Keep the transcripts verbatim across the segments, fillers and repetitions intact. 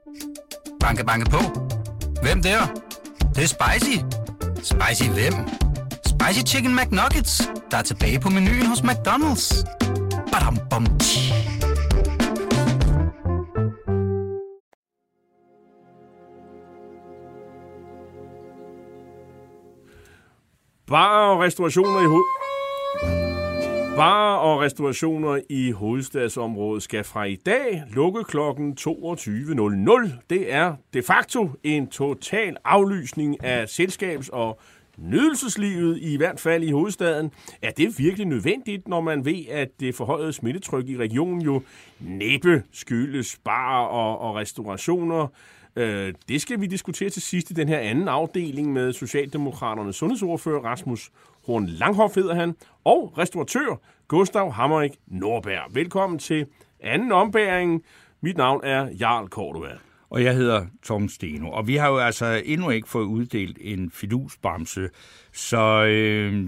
Banke, banke på. Hvem der? Det, det er spicy. Spicy hvem? Spicy Chicken McNuggets, der er tilbage på menuen hos McDonald's. Badum, bom, tji. Barer og restaurationer i hoved... Barer og restaurationer i hovedstadsområdet skal fra i dag lukke klokken toogtyve nul nul. Det er de facto en total aflysning af selskabs- og nydelseslivet, i hvert fald i hovedstaden. Er det virkelig nødvendigt, når man ved, at det forhøjede smittetryk i regionen jo næppe skyldes barer og, og restaurationer? Øh, det skal vi diskutere til sidst i den her anden afdeling med Socialdemokraternes sundhedsordfører Rasmus Horn Langhoff hedder han, og restauratør Gustav Hammerik Nordberg. Velkommen til anden ombæring. Mit navn er Jarl Cordua. Og jeg hedder Tom Steno. Og vi har jo altså endnu ikke fået uddelt en fidusbamse, så øh,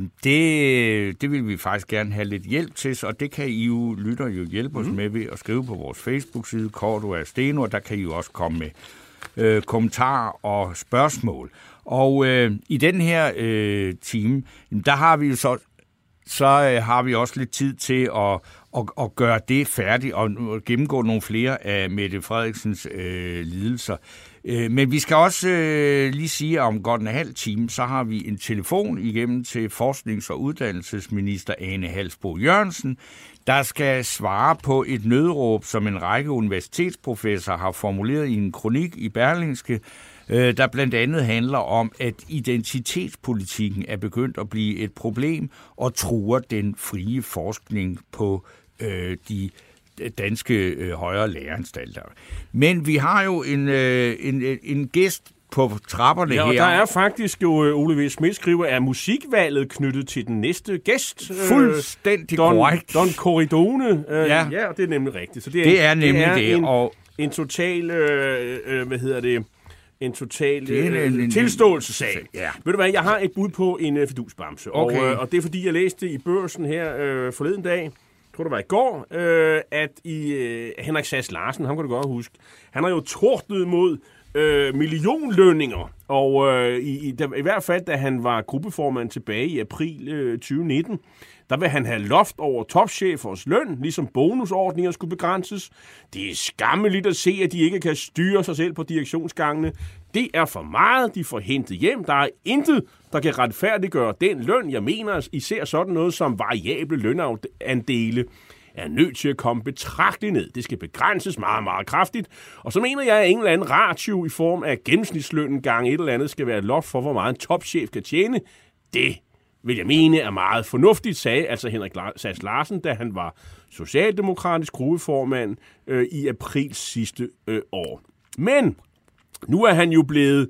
det, det vil vi faktisk gerne have lidt hjælp til, og det kan I jo, lytter jo hjælpe os mm. med ved at skrive på vores Facebook-side, Cordua Steno, og der kan I jo også komme med øh, kommentarer og spørgsmål. Og øh, i den her øh, time, der har vi jo så, så øh, har vi også lidt tid til at, at, at gøre det færdigt og gennemgå nogle flere af Mette Frederiksens øh, lidelser. Øh, men vi skal også øh, lige sige, at om godt en halv time, så har vi en telefon igennem til forsknings- og uddannelsesminister Ane Halsboe Jørgensen, der skal svare på et nødråb, som en række universitetsprofessorer har formuleret i en kronik i Berlingske, der blandt andet handler om, at identitetspolitikken er begyndt at blive et problem og truer den frie forskning på øh, de danske øh, højere læreanstalter. Men vi har jo en, øh, en, en gæst på trapperne ja, her. Ja, der er faktisk jo, Ole V. Schmidt skriver, er musikvalget knyttet til den næste gæst? Fuldstændig Don, korrekt. Don Corridone. Ja. ja, det er nemlig rigtigt. Så det er, det er nemlig det. Er det. En, og en total, øh, øh, hvad hedder det... En total øh, tilståelsessag. Ja. Ved du hvad, jeg har et bud på en uh, fidusbamse. Okay. Og, øh, og det er fordi, jeg læste i Børsen her øh, forleden dag, jeg tror det var i går, øh, at i øh, Henrik Sass Larsen, ham kan du godt huske, han har jo tordnet mod øh, millionlønninger. Og øh, i, i, der, i hvert fald, da han var gruppeformand tilbage i april øh, tyve nitten, der vil han have loft over topchefers løn, ligesom bonusordninger skulle begrænses. Det er skammeligt at se, at de ikke kan styre sig selv på direktionsgangene. Det er for meget, de får hentet hjem. Der er intet, der kan retfærdiggøre den løn. Jeg mener især sådan noget som variable lønandele er nødt til at komme betragteligt ned. Det skal begrænses meget, meget kraftigt. Og så mener jeg, at en eller anden ratio i form af gennemsnitslønnen gang et eller andet skal være et loft for, hvor meget en topchef kan tjene. Det vil jeg mene er meget fornuftigt, sagde altså Henrik Sass Larsen, da han var socialdemokratisk gruppeformand øh, i april sidste øh, år. Men nu er han jo blevet...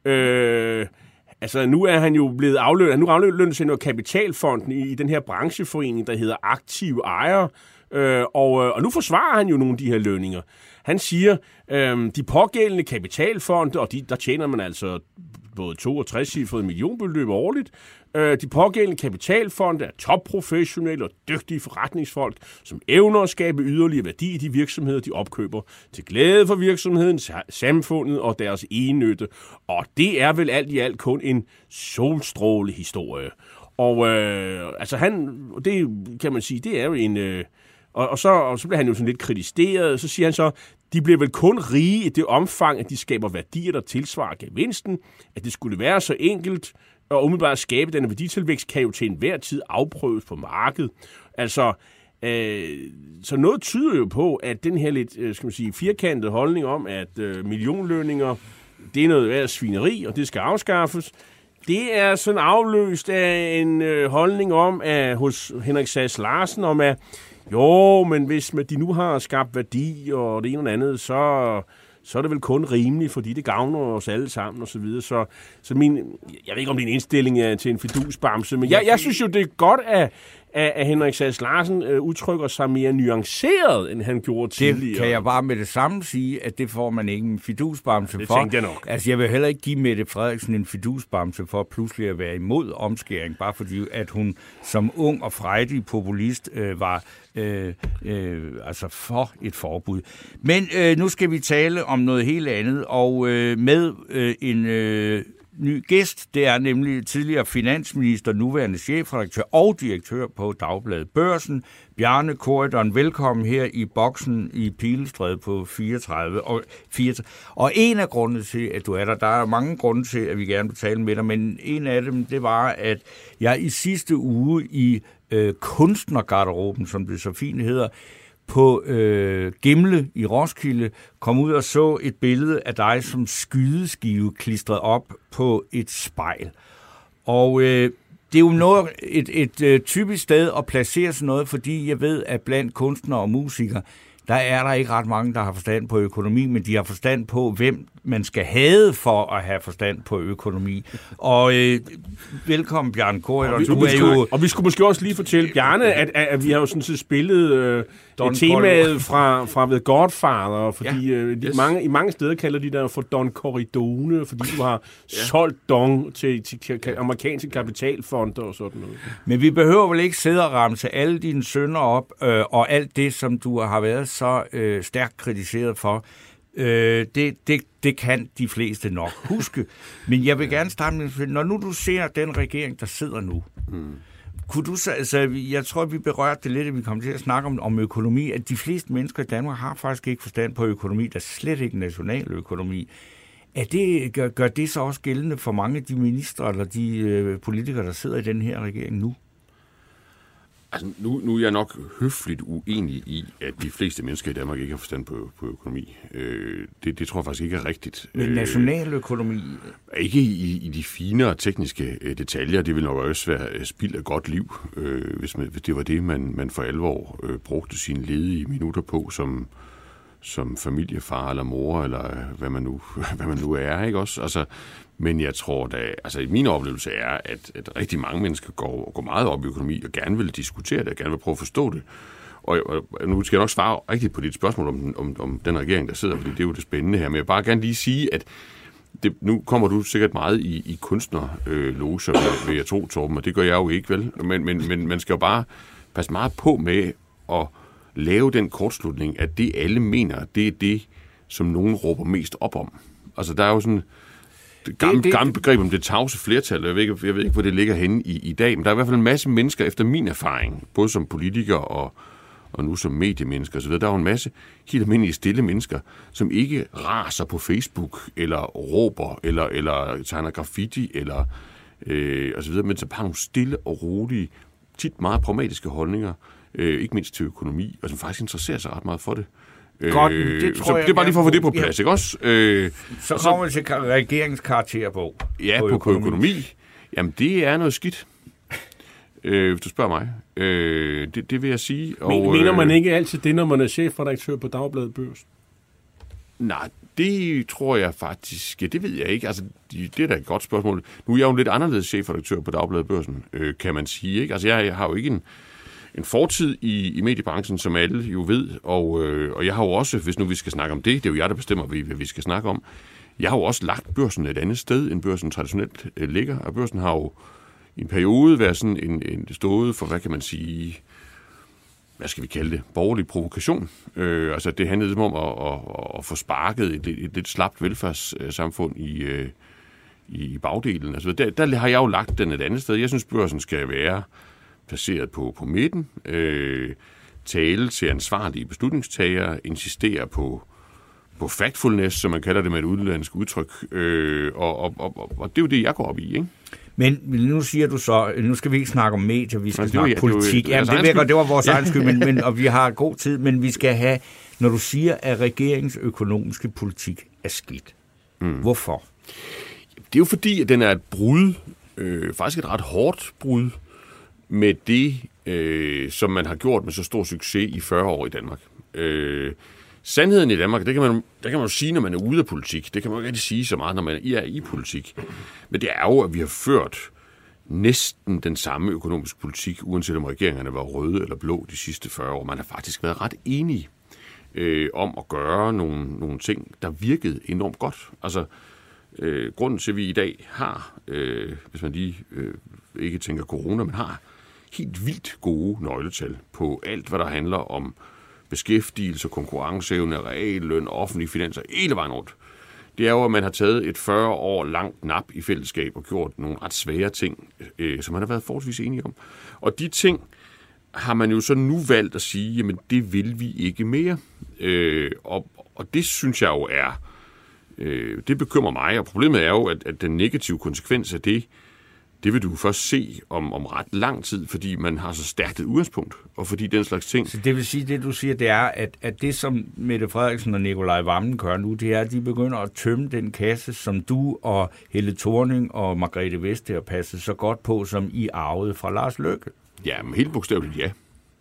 Øh, Altså, nu er han jo blevet aflønnet. Nu aflønnet sig noget kapitalfonden i, i den her brancheforening, der hedder Aktive Ejere. Øh, og, og nu forsvarer han jo nogle af de her lønninger. Han siger, øh, de pågældende kapitalfonde, og de, der tjener man altså både toogtres cifrede millionbeløb årligt. Øh, de pågældende kapitalfonde er topprofessionelle og dygtige forretningsfolk, som evner at skabe yderligere værdi i de virksomheder, de opkøber, til glæde for virksomheden, samfundet og deres egennytte. Og det er vel alt i alt kun en solstrålehistorie. Og øh, altså han, det kan man sige, det er jo en... Øh, og, og, så, og så bliver han jo sådan lidt kritiseret, så siger han så, de bliver vel kun rige i det omfang, at de skaber værdier, der tilsvarer gevinsten, at det skulle være så enkelt, og umiddelbart skabe denne værditilvækst, kan jo til enhver tid afprøves på markedet. Altså, øh, så noget tyder jo på, at den her lidt, øh, skal man sige, firkantede holdning om, at øh, millionlønninger, det er noget værd svineri, og det skal afskaffes, det er sådan afløst af en øh, holdning om, at hos Henrik Sass Larsen, om at jo, men hvis de nu har skabt værdi og det ene og andet, så, så er det vel kun rimeligt, fordi det gavner os alle sammen og så videre. Så, så min, jeg ved ikke, om det er en indstilling til en fidusbamse, men jeg, jeg synes jo, det er godt, at, at, at Henrik Sass Larsen øh, udtrykker sig mere nuanceret, end han gjorde tidligere. Det kan jeg bare med det samme sige, at det får man ikke en fidusbamse det for. Det tænkte jeg nok. Altså, jeg vil heller ikke give Mette Frederiksen en fidusbamse for pludselig at være imod omskæring, bare fordi, at hun som ung og frejdig populist øh, var øh, øh, altså for et forbud. Men øh, nu skal vi tale om noget helt andet, og øh, med øh, en øh, ny gæst. Det er nemlig tidligere finansminister, nuværende chefredaktør og direktør på Dagbladet Børsen, Bjarne Corydon. Velkommen her i boksen i Pilestræde på fireogtredive. Og, fireogtredive. Og en af grundene til, at du er der, der er mange grunde til, at vi gerne vil tale med dig, men en af dem, det var, at jeg i sidste uge i øh, kunstnergarderoben, som det så fint hedder, på øh, Gimle i Roskilde, kom ud og så et billede af dig som skydeskive klistret op på et spejl. Og øh, det er jo noget, et, et, et typisk sted at placere sådan noget, fordi jeg ved, at blandt kunstnere og musikere, der er der ikke ret mange, der har forstand på økonomi, men de har forstand på, hvem man skal hade for at have forstand på økonomi. Og øh, velkommen, Bjarne Corydon. Og, vi, og, jo... og vi skulle måske også lige fortælle Bjarne, at, at, at vi har jo sådan set spillet øh, temaet fra, fra The Godfather, fordi ja, øh, de, yes. mange, i mange steder kalder de der for Don Corleone, fordi du har ja. solgt Don til, til, til amerikanske kapitalfonder og sådan noget. Men vi behøver vel ikke sidde og ramse alle dine synder op, øh, og alt det, som du har været så øh, stærkt kritiseret for. Øh, det, det, det kan de fleste nok huske. Men jeg vil gerne starte med, når nu du ser den regering, der sidder nu, mm. kunne du så, altså, jeg tror, vi berørte det lidt, at vi kom til at snakke om, om økonomi, at de fleste mennesker i Danmark har faktisk ikke forstand på økonomi, der er slet ikke nationaløkonomi. Er det, gør, gør det så også gældende for mange af de ministre eller de øh, politikere, der sidder i den her regering nu? Altså, nu, nu er jeg nok høfligt uenig i, at de fleste mennesker i Danmark ikke har forstand på, på økonomi. Øh, det, det tror jeg faktisk ikke er rigtigt. Men nationaløkonomi? Øh, ikke i, i de finere tekniske øh, detaljer. Det vil nok også være spild af godt liv, øh, hvis, man, hvis det var det, man, man for alvor øh, brugte sine ledige minutter på som, som familiefar eller mor, eller hvad man nu, hvad man nu er, ikke også? Altså, men jeg tror da, altså min oplevelse er, at, at rigtig mange mennesker går, går meget op i økonomi og gerne vil diskutere det, og gerne vil prøve at forstå det. Og, og nu skal jeg nok svare rigtigt på dit spørgsmål om, om, om den regering, der sidder, fordi det er jo det spændende her. Men jeg vil bare gerne lige sige, at det, nu kommer du sikkert meget i, i kunstnerloger, øh, vil jeg tro, Torben, og det gør jeg jo ikke, vel? Men, men, men man skal jo bare passe meget på med at lave den kortslutning, at det alle mener, det er det, som nogen råber mest op om. Altså der er jo sådan et gammelt, gammelt begreb om det tavse flertal. Jeg ved, ikke, jeg ved ikke, hvor det ligger henne i, i dag, men der er i hvert fald en masse mennesker, efter min erfaring, både som politiker og, og nu som mediemennesker osv., der er jo en masse helt almindelige stille mennesker, som ikke raser på Facebook, eller råber, eller, eller tegner graffiti, eller øh, og så videre, men så bare nogle stille og rolige, tit meget pragmatiske holdninger, øh, ikke mindst til økonomi, og som faktisk interesserer sig ret meget for det. Godt, det tror så jeg, det er bare lige for at få det på plads, ja. Ikke også? Øh, så kommer vi til regeringens karakterbog. Ja, på, på økonomi. økonomi. Jamen, det er noget skidt. Øh, hvis du spørger mig. Øh, det, det vil jeg sige. Og, mener man ikke altid det, når man er chefredaktør på Dagbladet Børsen? Nej, det tror jeg faktisk. Ja, det ved jeg ikke. Altså, det er da et godt spørgsmål. Nu er jeg jo en lidt anderledes chefredaktør på Dagbladet Børsen, øh, kan man sige. Ikke? Altså, jeg, jeg har jo ikke en En fortid i, i mediebranchen, som alle jo ved, og, øh, og jeg har jo også, hvis nu vi skal snakke om det, det er jo jeg, der bestemmer, hvad vi skal snakke om, jeg har jo også lagt Børsen et andet sted, end Børsen traditionelt øh, ligger, og Børsen har jo i en periode været sådan en, en stået for, hvad kan man sige, hvad skal vi kalde det, borgerlig provokation. Øh, altså det handlede om at, at, at få sparket et, et, et lidt slapt velfærdssamfund i, øh, i bagdelen. Altså der, der har jeg jo lagt den et andet sted. Jeg synes, Børsen skal være placeret på, på midten, øh, tale til ansvarlige beslutningstagere, insistere på, på factfulness, som man kalder det med et udlandsk udtryk, øh, og, og, og, og det er jo det, jeg går op i, ikke? Men nu siger du så, nu skal vi ikke snakke om medier, vi skal snakke ja, politik. Det, var, det, Jamen, det, virker, det var vores egen skyld, men, men, og vi har god tid, men vi skal have, når du siger, at regeringens økonomiske politik er skidt. Mm. Hvorfor? Det er jo fordi, at den er et brud, øh, faktisk et ret hårdt brud, med det, øh, som man har gjort med så stor succes i fyrre år i Danmark. Øh, sandheden i Danmark, det kan man, der kan man jo sige, når man er ude af politik. Det kan man jo ikke rigtig sige så meget, når man er i politik. Men det er jo, at vi har ført næsten den samme økonomiske politik, uanset om regeringerne var røde eller blå de sidste fyrre år. Man har faktisk været ret enige øh, om at gøre nogle, nogle ting, der virkede enormt godt. Altså, øh, grunden til, at vi i dag har, øh, hvis man lige øh, ikke tænker corona, men har helt vildt gode nøgletal på alt, hvad der handler om beskæftigelse, konkurrenceevne, realløn, offentlige finanser, hele vejen rundt. Det er jo, at man har taget et fyrre år langt nap i fællesskab og gjort nogle ret svære ting, øh, som man har været forholdsvis enige om. Og de ting har man jo så nu valgt at sige, jamen det vil vi ikke mere. Øh, og, og det synes jeg jo er, øh, det bekymrer mig, og problemet er jo, at, at den negative konsekvens af det, det vil du først se om, om ret lang tid, fordi man har så stærkt et udgangspunkt, og fordi den slags ting... Så det vil sige, det du siger, det er, at, at det, som Mette Frederiksen og Nikolaj Wammen gør nu, det er, at de begynder at tømme den kasse, som du og Helle Thorning og Margrethe Vestager passet så godt på, som I arvede fra Lars Løkke. Ja, men helt bogstaveligt ja.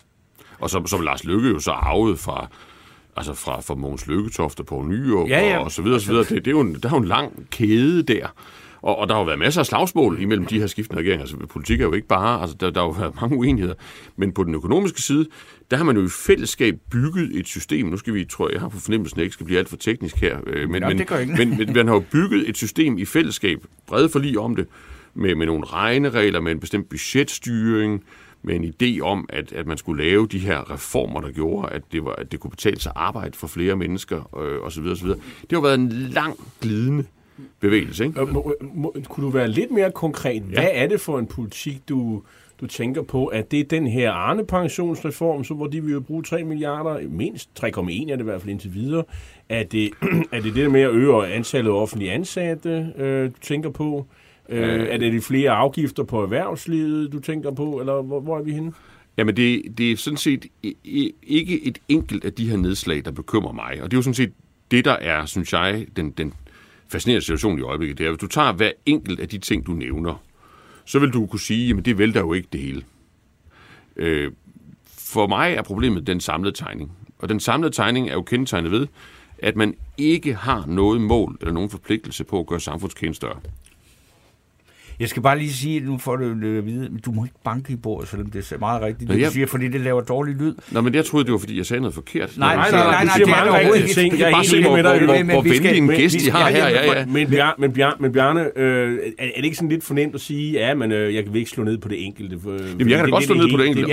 Og som, som Lars Løkke jo så arvede fra... Altså fra, fra Mogens Lykketoft og Poul Nyrup ja, ja. og så videre, så videre. Det, det er jo en, der er jo en lang kæde der. Og, og der har jo været masser af slagsmål imellem de her skiftende regeringer. Altså, politik er jo ikke bare, altså, der, der har jo været mange uenigheder. Men på den økonomiske side, der har man jo i fællesskab bygget et system. Nu skal vi, tror jeg, jeg har på fornemmelsen, at jeg ikke skal blive alt for teknisk her. Men, Nå, men, men, men man har jo bygget et system i fællesskab, brede forlig om det, med, med nogle regneregler, med en bestemt budgetstyring, med en idé om, at, at man skulle lave de her reformer, der gjorde, at det, var, at det kunne betale sig arbejde for flere mennesker, øh, osv. osv. Det har jo været en lang glidende bevægelse, ikke? Må, må, kunne du være lidt mere konkret? Hvad ja. er det for en politik, du, du tænker på? At det er den her Arne-pensionsreform, så hvor de vil jo bruge tre milliarder, mindst tre komma en er det i hvert fald indtil videre. Er det er det, det med at øge antallet af offentlige ansatte, øh, du tænker på? Øh, øh, er det de flere afgifter på erhvervslivet, du tænker på? Eller hvor, hvor er vi henne? Jamen, det, det er sådan set ikke et enkelt af de her nedslag, der bekymrer mig. Og det er jo sådan set det, der er, synes jeg, den, den fascinerende situation i øjeblikket. Det er, hvis du tager hver enkelt af de ting, du nævner, så vil du kunne sige, jamen det vælter jo ikke det hele. Øh, for mig er problemet den samlede tegning. Og den samlede tegning er jo kendetegnet ved, at man ikke har noget mål eller nogen forpligtelse på at gøre samfundskagen større. Jeg skal bare lige sige, nu får du at vide, du må ikke banke i bordet, selvom det er meget rigtigt, det Nå, jeg... du siger, fordi det laver dårlig lyd. Nå, men jeg troede, det var, fordi jeg sagde noget forkert. Nej, nej, nej, nej, nej, det er mange rigtige ting. Jeg er bare se, hvor, hvor, hvor venlig en gæst de har her. Ja, ja. Men, Bjarne, men, Bjarne, men Bjarne, øh, er det ikke sådan lidt fornemt at sige, ja, men øh, jeg kan ikke slå ned på det enkelte? For, Jamen, jeg kan da godt slå ned på det enkelte.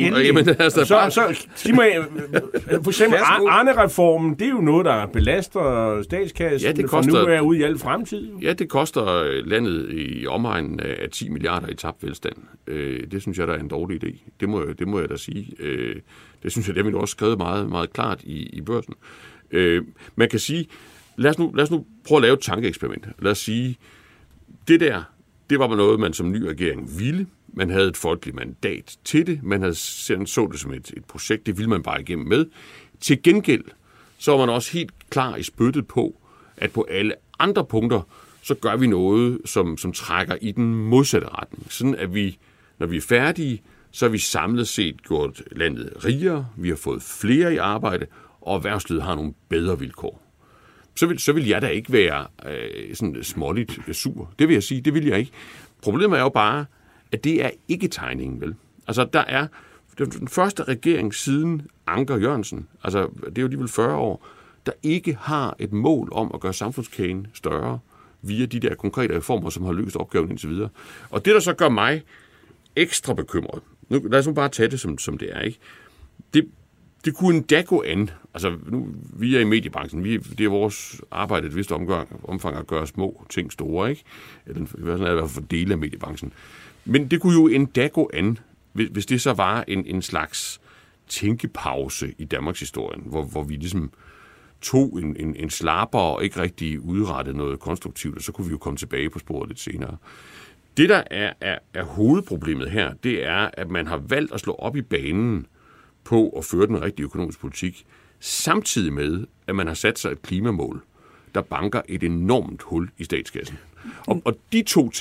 Så sig mig, for eksempel Arne-reformen, det er jo noget, der belaster statskassen, for nu er ude i al fremtid. Ja, det koster landet i omegnen af ti milliarder i tabt velstand. Øh, det synes jeg, der er en dårlig idé. Det må, det må jeg da sige. Øh, det synes jeg, det har vi også skrevet meget, meget klart i, i børsen. Øh, man kan sige, lad os, nu, lad os nu prøve at lave et tankeeksperiment. Lad os sige, det der, det var noget, man som ny regering ville. Man havde et folkeligt mandat til det. Man havde så det som et, et projekt. Det ville man bare igennem med. Til gengæld, så var man også helt klar i spyttet på, at på alle andre punkter, så gør vi noget, som, som trækker i den modsatte retning. Sådan at vi, når vi er færdige, så har vi samlet set gjort landet rigere, vi har fået flere i arbejde, og erhvervslivet har nogle bedre vilkår. Så vil, så vil jeg da ikke være øh, sådan småligt sur. Det vil jeg sige, det vil jeg ikke. Problemet er jo bare, at det er ikke tegningen, vel? Altså, der er den første regering siden Anker Jørgensen, altså det er jo alligevel fyrre år, der ikke har et mål om at gøre samfundskagen større, via de der konkrete reformer, som har løst opgaven indtil videre. Og det, der så gør mig ekstra bekymret, nu, lad os nu bare tage det, som, som det er, ikke? Det, det kunne endda gå an. Altså, nu, vi er i mediebranchen, vi, det er vores arbejde et vist omgang, omfang at gøre små ting store, ikke? Eller sådan er det i hvert fald for dele af mediebranchen. Men det kunne jo endda gå an, hvis, hvis det så var en, en slags tænkepause i Danmarks historien, hvor, hvor vi ligesom tog en, en, en slapper og ikke rigtig udrettede noget konstruktivt, og så kunne vi jo komme tilbage på sporet lidt senere. Det, der er, er, er hovedproblemet her, det er, at man har valgt at slå op i banen på at føre den rigtige økonomiske politik, samtidig med, at man har sat sig et klimamål, der banker et enormt hul i statskassen. Og, og de to ting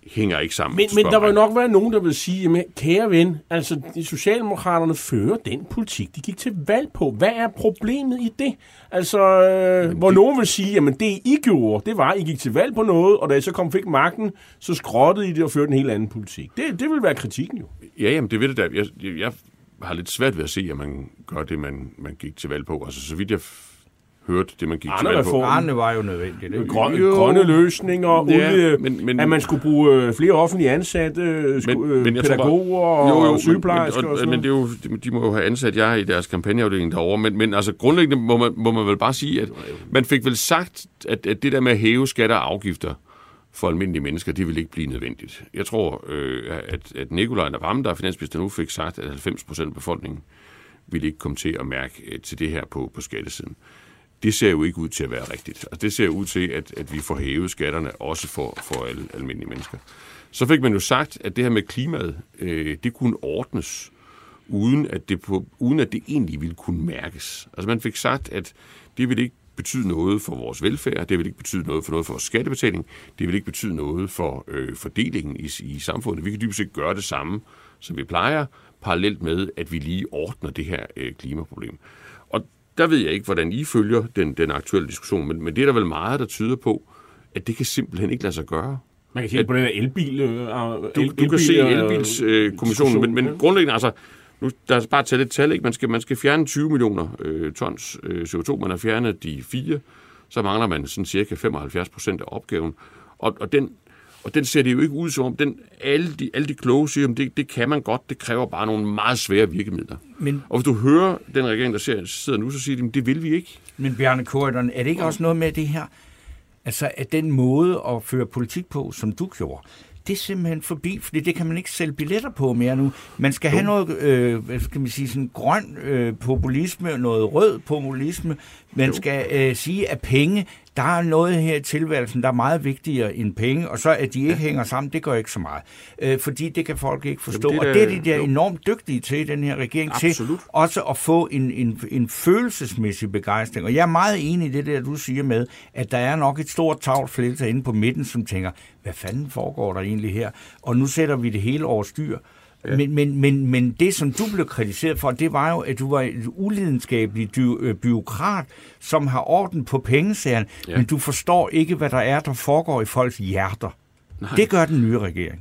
hænger ikke sammen. Men, men der vil nok være nogen, der vil sige, jamen, kære ven, altså de Socialdemokraterne fører den politik, de gik til valg på. Hvad er problemet i det? Altså, øh, hvor det... nogen vil sige, jamen det I gjorde, det var, I gik til valg på noget, og da I så kom fik magten, så skrottede I det og førte en helt anden politik. Det, det vil være kritikken jo. Ja, jamen det ved det da. Jeg, jeg, jeg har lidt svært ved at se, at man gør det, man, man gik til valg på. Altså, så vidt jeg hørte det, man gik Arne til valg på. Arne var jo nødvendigt. Det. Grønne, grønne løsninger, ja, olie, men, men, at man skulle bruge flere offentlige ansatte, sku, men, men pædagoger bare, jo, jo, og sygeplejersker men, og, og sådan men det er jo, de, de må jo have ansat jer i deres kampagneafdeling derovre, men, men altså grundlæggende må man, må man vel bare sige, at man fik vel sagt, at, at det der med at hæve skatter og afgifter for almindelige mennesker, det vil ikke blive nødvendigt. Jeg tror, øh, at, at Nikolaj Wammen, der er finansminister nu, fik sagt, at halvfems procent af befolkningen ville ikke komme til at mærke øh, til det her på, på skattesiden. Det ser jo ikke ud til at være rigtigt. Altså, det ser ud til, at, at vi får hævet skatterne også for, for alle almindelige mennesker. Så fik man jo sagt, at det her med klimaet, øh, det kunne ordnes, uden at, det på, uden at det egentlig ville kunne mærkes. Altså man fik sagt, at det ville ikke betyde noget for vores velfærd, det vil ikke betyde noget for noget for vores skattebetaling, det vil ikke betyde noget for øh, fordelingen i, i samfundet. Vi kan dybest set gøre det samme, som vi plejer, parallelt med, at vi lige ordner det her øh, klimaproblem. Og der ved jeg ikke, hvordan I følger den, den aktuelle diskussion, men, men det er der vel meget, der tyder på, at det kan simpelthen ikke lade sig gøre. Man kan se at, på den her elbil... Øh, du, elbil du kan se elbilskommissionen, øh, men, men grundlæggende, altså, nu, der er bare taget et tal, ikke? Man skal, man skal fjerne tyve millioner øh, tons øh, C O to, man har fjernet de fire, så mangler man sådan cirka femoghalvfjerds procent af opgaven, og, og den Og den ser det jo ikke ud som om, den, alle, de, alle de kloge siger, at det, det kan man godt, det kræver bare nogle meget svære virkemidler. Men, og hvis du hører den regering, der ser, sidder nu, så siger de, det vil vi ikke. Men Bjarne Corydon, er det ikke også noget med det her, altså at den måde at føre politik på, som du gjorde, det er simpelthen forbi, fordi det kan man ikke sælge billetter på mere nu. Man skal jo have noget, øh, hvad skal man sige, sådan grøn øh, populisme, noget rød populisme. Man jo. skal øh, sige, at penge, der er noget her i tilværelsen, der er meget vigtigere end penge, og så at de ikke ja. hænger sammen, det gør ikke så meget. Øh, fordi det kan folk ikke forstå. Jamen, det der, og det er de der jo. enormt dygtige til, den her regering, Absolut. til også at få en, en, en følelsesmæssig begejstring. Og jeg er meget enig i det der, du siger med, at der er nok et stort tavlt flertal inde på midten, som tænker, hvad fanden foregår der egentlig her? Og nu sætter vi det hele over styr. Ja. Men, men, men, men det, som du blev kritiseret for, det var jo, at du var et ulidenskabeligt byråkrat, som har orden på pengesagerne, ja. men du forstår ikke, hvad der er, der foregår i folks hjerter. Nej. Det gør den nye regering.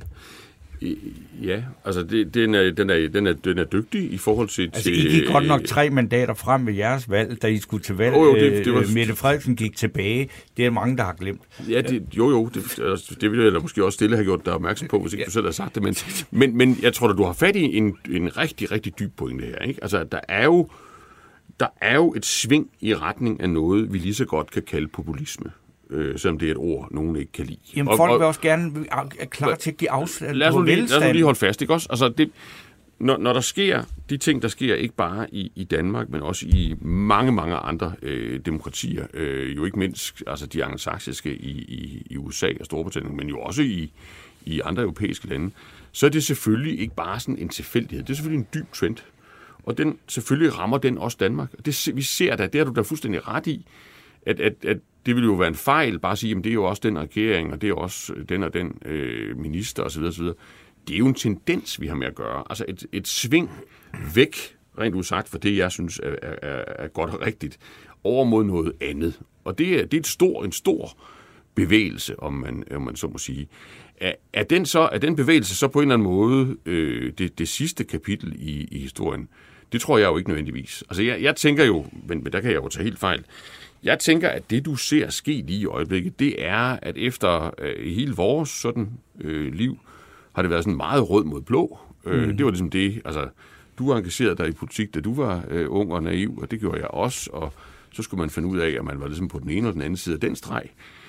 Ja, altså det, den, er, den, er, den, er, den er dygtig i forhold til... Altså I gik godt nok tre mandater frem ved jeres valg, da I skulle til valg. Oh, jo, det, det var... Mette Frederiksen gik tilbage. Det er mange, der har glemt. Ja, det, jo jo, det, det ville jeg eller måske også stille have gjort dig opmærksom på, hvis ikke ja. du selv har sagt det. Men, men, men jeg tror, at du har fat i en, en rigtig, rigtig dyb pointe her. Ikke? Altså, der er, jo, der er jo et sving i retning af noget, vi lige så godt kan kalde populisme. Øh, selvom det er et ord, nogen ikke kan lide. Jamen, og, folk vil og, også gerne er klar til at give afstand lad på velstand. Lad os nu lige holde fast, ikke også? Altså, det, når, når der sker de ting, der sker ikke bare i, i Danmark, men også i mange, mange andre øh, demokratier, øh, jo ikke mindst altså de angelsaksiske i, i, i U S A og Storbritannien, men jo også i, i andre europæiske lande, så er det selvfølgelig ikke bare sådan en tilfældighed. Det er selvfølgelig en dyb trend. Og den, selvfølgelig rammer den også Danmark. Det, vi ser da, det har du da fuldstændig ret i, at, at, at det vil jo være en fejl, bare at sige, at det er jo også den regering, og det er også den og den øh, minister osv. osv. Det er jo en tendens, vi har med at gøre. Altså et, et sving væk, rent udsagt, for det, jeg synes er, er, er godt og rigtigt, over mod noget andet. Og det er, det er et stor, en stor bevægelse, om man, om man så må sige. Er, er, den så, er den bevægelse så på en eller anden måde øh, det, det sidste kapitel i, i historien? Det tror jeg jo ikke nødvendigvis. Altså jeg, jeg tænker jo, men, men der kan jeg jo tage helt fejl, jeg tænker, at det, du ser ske lige i øjeblikket, det er, at efter øh, hele vores sådan, øh, liv, har det været sådan meget rød mod blå. Øh, mm. Det var ligesom det, altså, du engagerede dig i politik, da du var øh, ung og naiv, og det gjorde jeg også, og så skulle man finde ud af, at man var ligesom på den ene eller den anden side af den streg.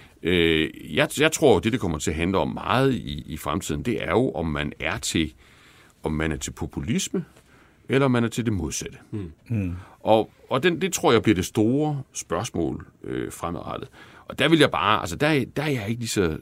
Øh, jeg, jeg tror, at det, det kommer til at handle om meget i, i fremtiden, det er jo, om man er til, om man er til populisme, eller man er til det modsatte. Mm. Mm. Og, og den, det tror jeg bliver det store spørgsmål øh, fremadrettet. Og der vil jeg bare, altså der, der er jeg ikke lige så øh,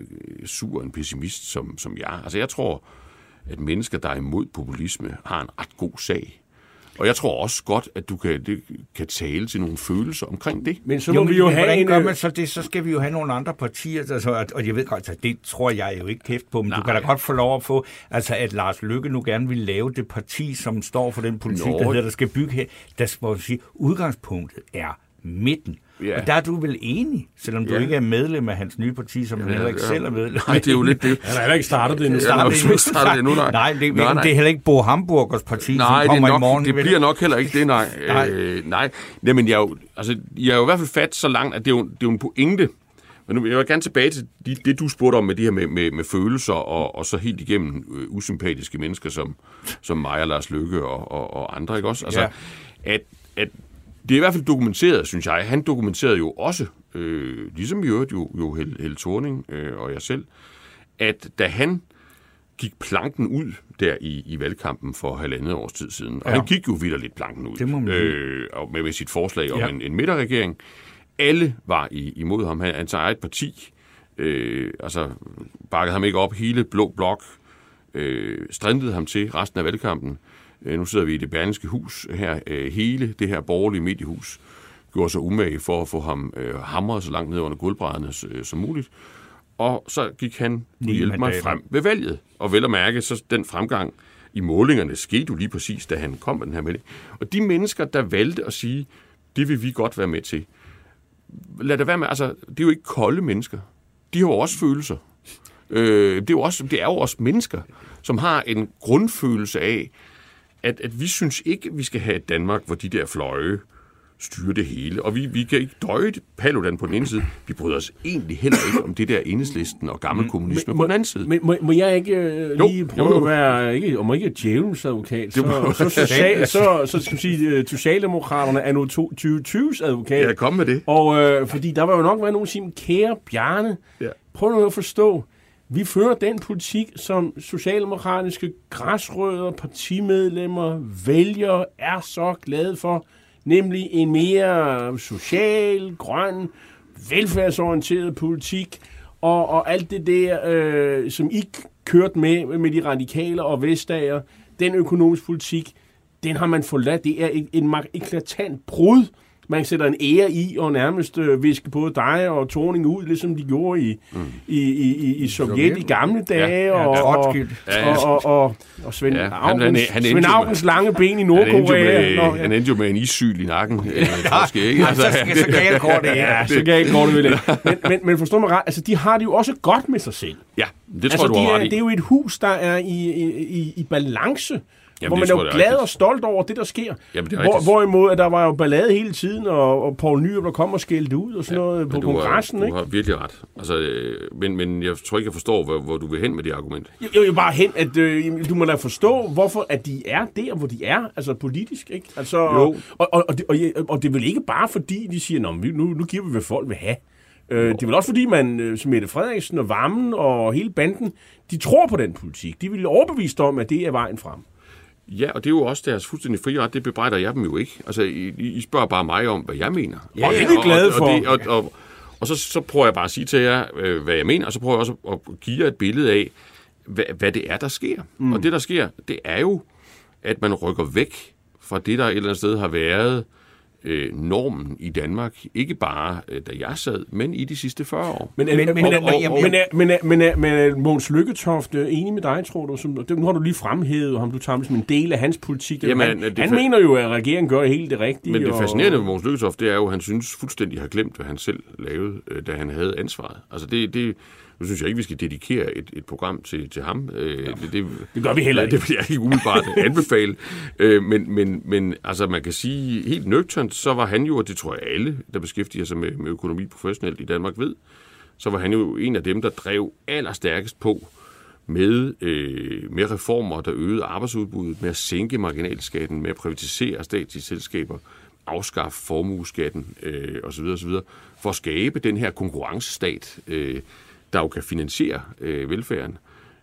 sur en pessimist som, som jeg. Altså jeg tror, at mennesker, der er imod populisme, har en ret god sag. Og jeg tror også godt, at du kan, det, kan tale til nogle følelser omkring det. Men så må jo, vi jo have hvordan en... gør man så det? Så skal vi jo have nogle andre partier, altså, og jeg ved godt, altså, det tror jeg jo ikke kæft på, men Nej. du kan da godt få lov at få, altså at Lars Løkke nu gerne vil lave det parti, som står for den politik, Nå. der hedder, der skal bygge her. Der må sige, udgangspunktet er midten. Ja. Og der er du vel enig, selvom du ja. ikke er medlem af hans nye parti, som ja, han heller ikke ja. selv er medlem. Nej, det er jo lidt det. Han har heller ikke startet det endnu. Ja, han har jo startet det endnu, nej. Nej, det, nej, nej. det er heller ikke Bo Hamburgers parti, nej, som kommer det nok, i morgen. Det bliver nok heller ikke det, nej. nej. Øh, nej. Jamen, jeg er, jo, altså, jeg er jo i hvert fald fat så langt, at det er jo, det er jo en pointe. Men nu, jeg vil gerne tilbage til de, det, du spurgte om med de her med, med, med følelser, og, og så helt igennem øh, usympatiske mennesker, som, som mig og Lars Løkke og, og, og andre, ikke også? Altså, ja. at, at det er i hvert fald dokumenteret, synes jeg. Han dokumenterede jo også, øh, ligesom i øvrigt jo, jo Helle, Helle Thorning øh, og jeg selv, at da han gik planken ud der i, i valgkampen for halvandet års tid siden, og ja. han gik jo vitterligt planken ud øh, med, med sit forslag om ja. en, en midterregering. Alle var i, imod ham. Han, han tager et parti, øh, altså bakkede ham ikke op, hele blå blok, øh, strindede ham til resten af valgkampen. Nu sidder vi i det Berlingske Hus her. Hele det her borgerlige mediehus gjorde sig umage for at få ham øh, hamret så langt ned under gulvbrædderne øh, som muligt. Og så gik han hjælpe mig frem ved valget. Og vel at mærke, så den fremgang i målingerne skete jo lige præcis, da han kom med den her melding. Og de mennesker, der valgte at sige, det vil vi godt være med til. Lad det være med, altså, det er jo ikke kolde mennesker. De har jo også følelser. Øh, det, er jo også, det er jo også mennesker, som har en grundfølelse af, At, at vi synes ikke, vi skal have et Danmark, hvor de der fløje styrer det hele. Og vi, vi kan ikke døje Paludan på den ene side. Vi bryder os egentlig heller ikke om det der Enhedslisten og gammel kommunisme på den anden side. Men må, må jeg ikke øh, lige jo, prøve jo, jo. at være, ikke, om ikke djævelens advokat, så, så, så, så, så, så skal vi sige, at Socialdemokraterne er nu tyve tyves advokat. Ja, kom med det. Og øh, fordi der var jo nok være nogen, der siger, kære Bjarne, ja. prøv nu at forstå, vi fører den politik, som socialdemokratiske græsrødder, partimedlemmer, vælgere er så glade for, nemlig en mere social, grøn, velfærdsorienteret politik, og, og alt det der, øh, som I kørte med, med de radikale og Vestager, den økonomiske politik, den har man forladt. Det er en, en eklatant brud. Man sætter en ære i og nærmest øh, viske både dig og Thorning ud, ligesom de gjorde i, mm. i, i, i Sovjet, Sovjet i gamle dage, ja, ja, og, og, ja. og, og, og, og Svend ja, Augens, han, han Augens lange ben i Nordkorea. Han endte jo med en issyl i nakken. Ja, måske, ikke? Altså, så, så galt går det. Ja, så galt går det vel ikke. Men, men, men forstår mig ret, altså de har det jo også godt med sig selv. Ja, det tror altså, du har ret i. Det er jo et hus, der er i, i, i balance. Jamen, hvor man er jo glad rigtigt. og stolt over det, der sker. Jamen, det Hvor, hvorimod, at der var jo ballade hele tiden, og, og Poul Nyrup, der kom og skældte ud og sådan ja, noget på kongressen. Du ikke? har virkelig ret. Altså, øh, men, men jeg tror ikke, jeg forstår, hvor, hvor du vil hen med det argument. Jeg, jeg vil bare hen, at øh, du må da forstå, hvorfor at de er der, hvor de er, altså politisk. Ikke? Altså, og, og, og, det, og, og det er vel ikke bare fordi, de siger, nu, nu giver vi, hvad folk vil have. Øh, det er vel også fordi, man, som Mette Frederiksen og Vammen og hele banden, de tror på den politik. De vil overbevist om, at det er vejen frem. Ja, og det er jo også deres fuldstændig friret. Det bebrejder jeg dem jo ikke. Altså, I, I spørger bare mig om, hvad jeg mener. Ja, det er vi glade for. Og, og, og, og, og så, så prøver jeg bare at sige til jer, øh, hvad jeg mener, og så prøver jeg også at give jer et billede af, hvad, hvad det er, der sker. Mm. Og det, der sker, det er jo, at man rykker væk fra det, der et eller andet sted har været øh, normen i Danmark. Ikke bare, øh, da jeg sad, men i de sidste fyrre år. Men, men, men, men, men, men, men Mogens Lykketoft, enig med dig, tror du? Som, nu har du lige fremhævet ham, du tager som en del af hans politik. Jamen, han han fa- mener jo, at regeringen gør helt det rigtige. Men det og, fascinerende med Mogens Lykketoft, det er jo, at han synes fuldstændig har glemt, hvad han selv lavede, da han havde ansvaret. Altså det... det Nu synes jeg ikke, vi skal dedikere et, et program til, til ham. Øh, det, det, det gør vi heller ikke. Det vil jeg ikke umiddelbart anbefale. Øh, men, men, men altså, man kan sige helt nøgternt, så var han jo, og det tror jeg alle, der beskæftiger sig med, med økonomi professionelt i Danmark ved, så var han jo en af dem, der drev allerstærkest på med, øh, med reformer, der øgede arbejdsudbuddet, med at sænke marginalskatten, med at privatisere statslige selskaber, afskaffe formueskatten øh, osv. osv. for at skabe den her konkurrencestat, øh, der jo kan finansiere øh, velfærden.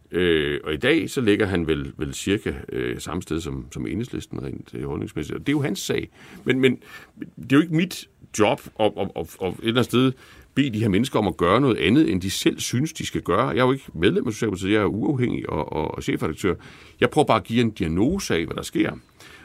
Øh, og i dag, så ligger han vel, vel cirka øh, samme sted som, som Enhedslisten rent øh, holdningsmæssigt. Og det er jo hans sag. Men, men det er jo ikke mit job at, at, at, at et eller andet sted bede de her mennesker om at gøre noget andet, end de selv synes, de skal gøre. Jeg er jo ikke medlem af Socialdemokratiet, jeg er uafhængig og, og, og chefredaktør. Jeg prøver bare at give en diagnose af, hvad der sker.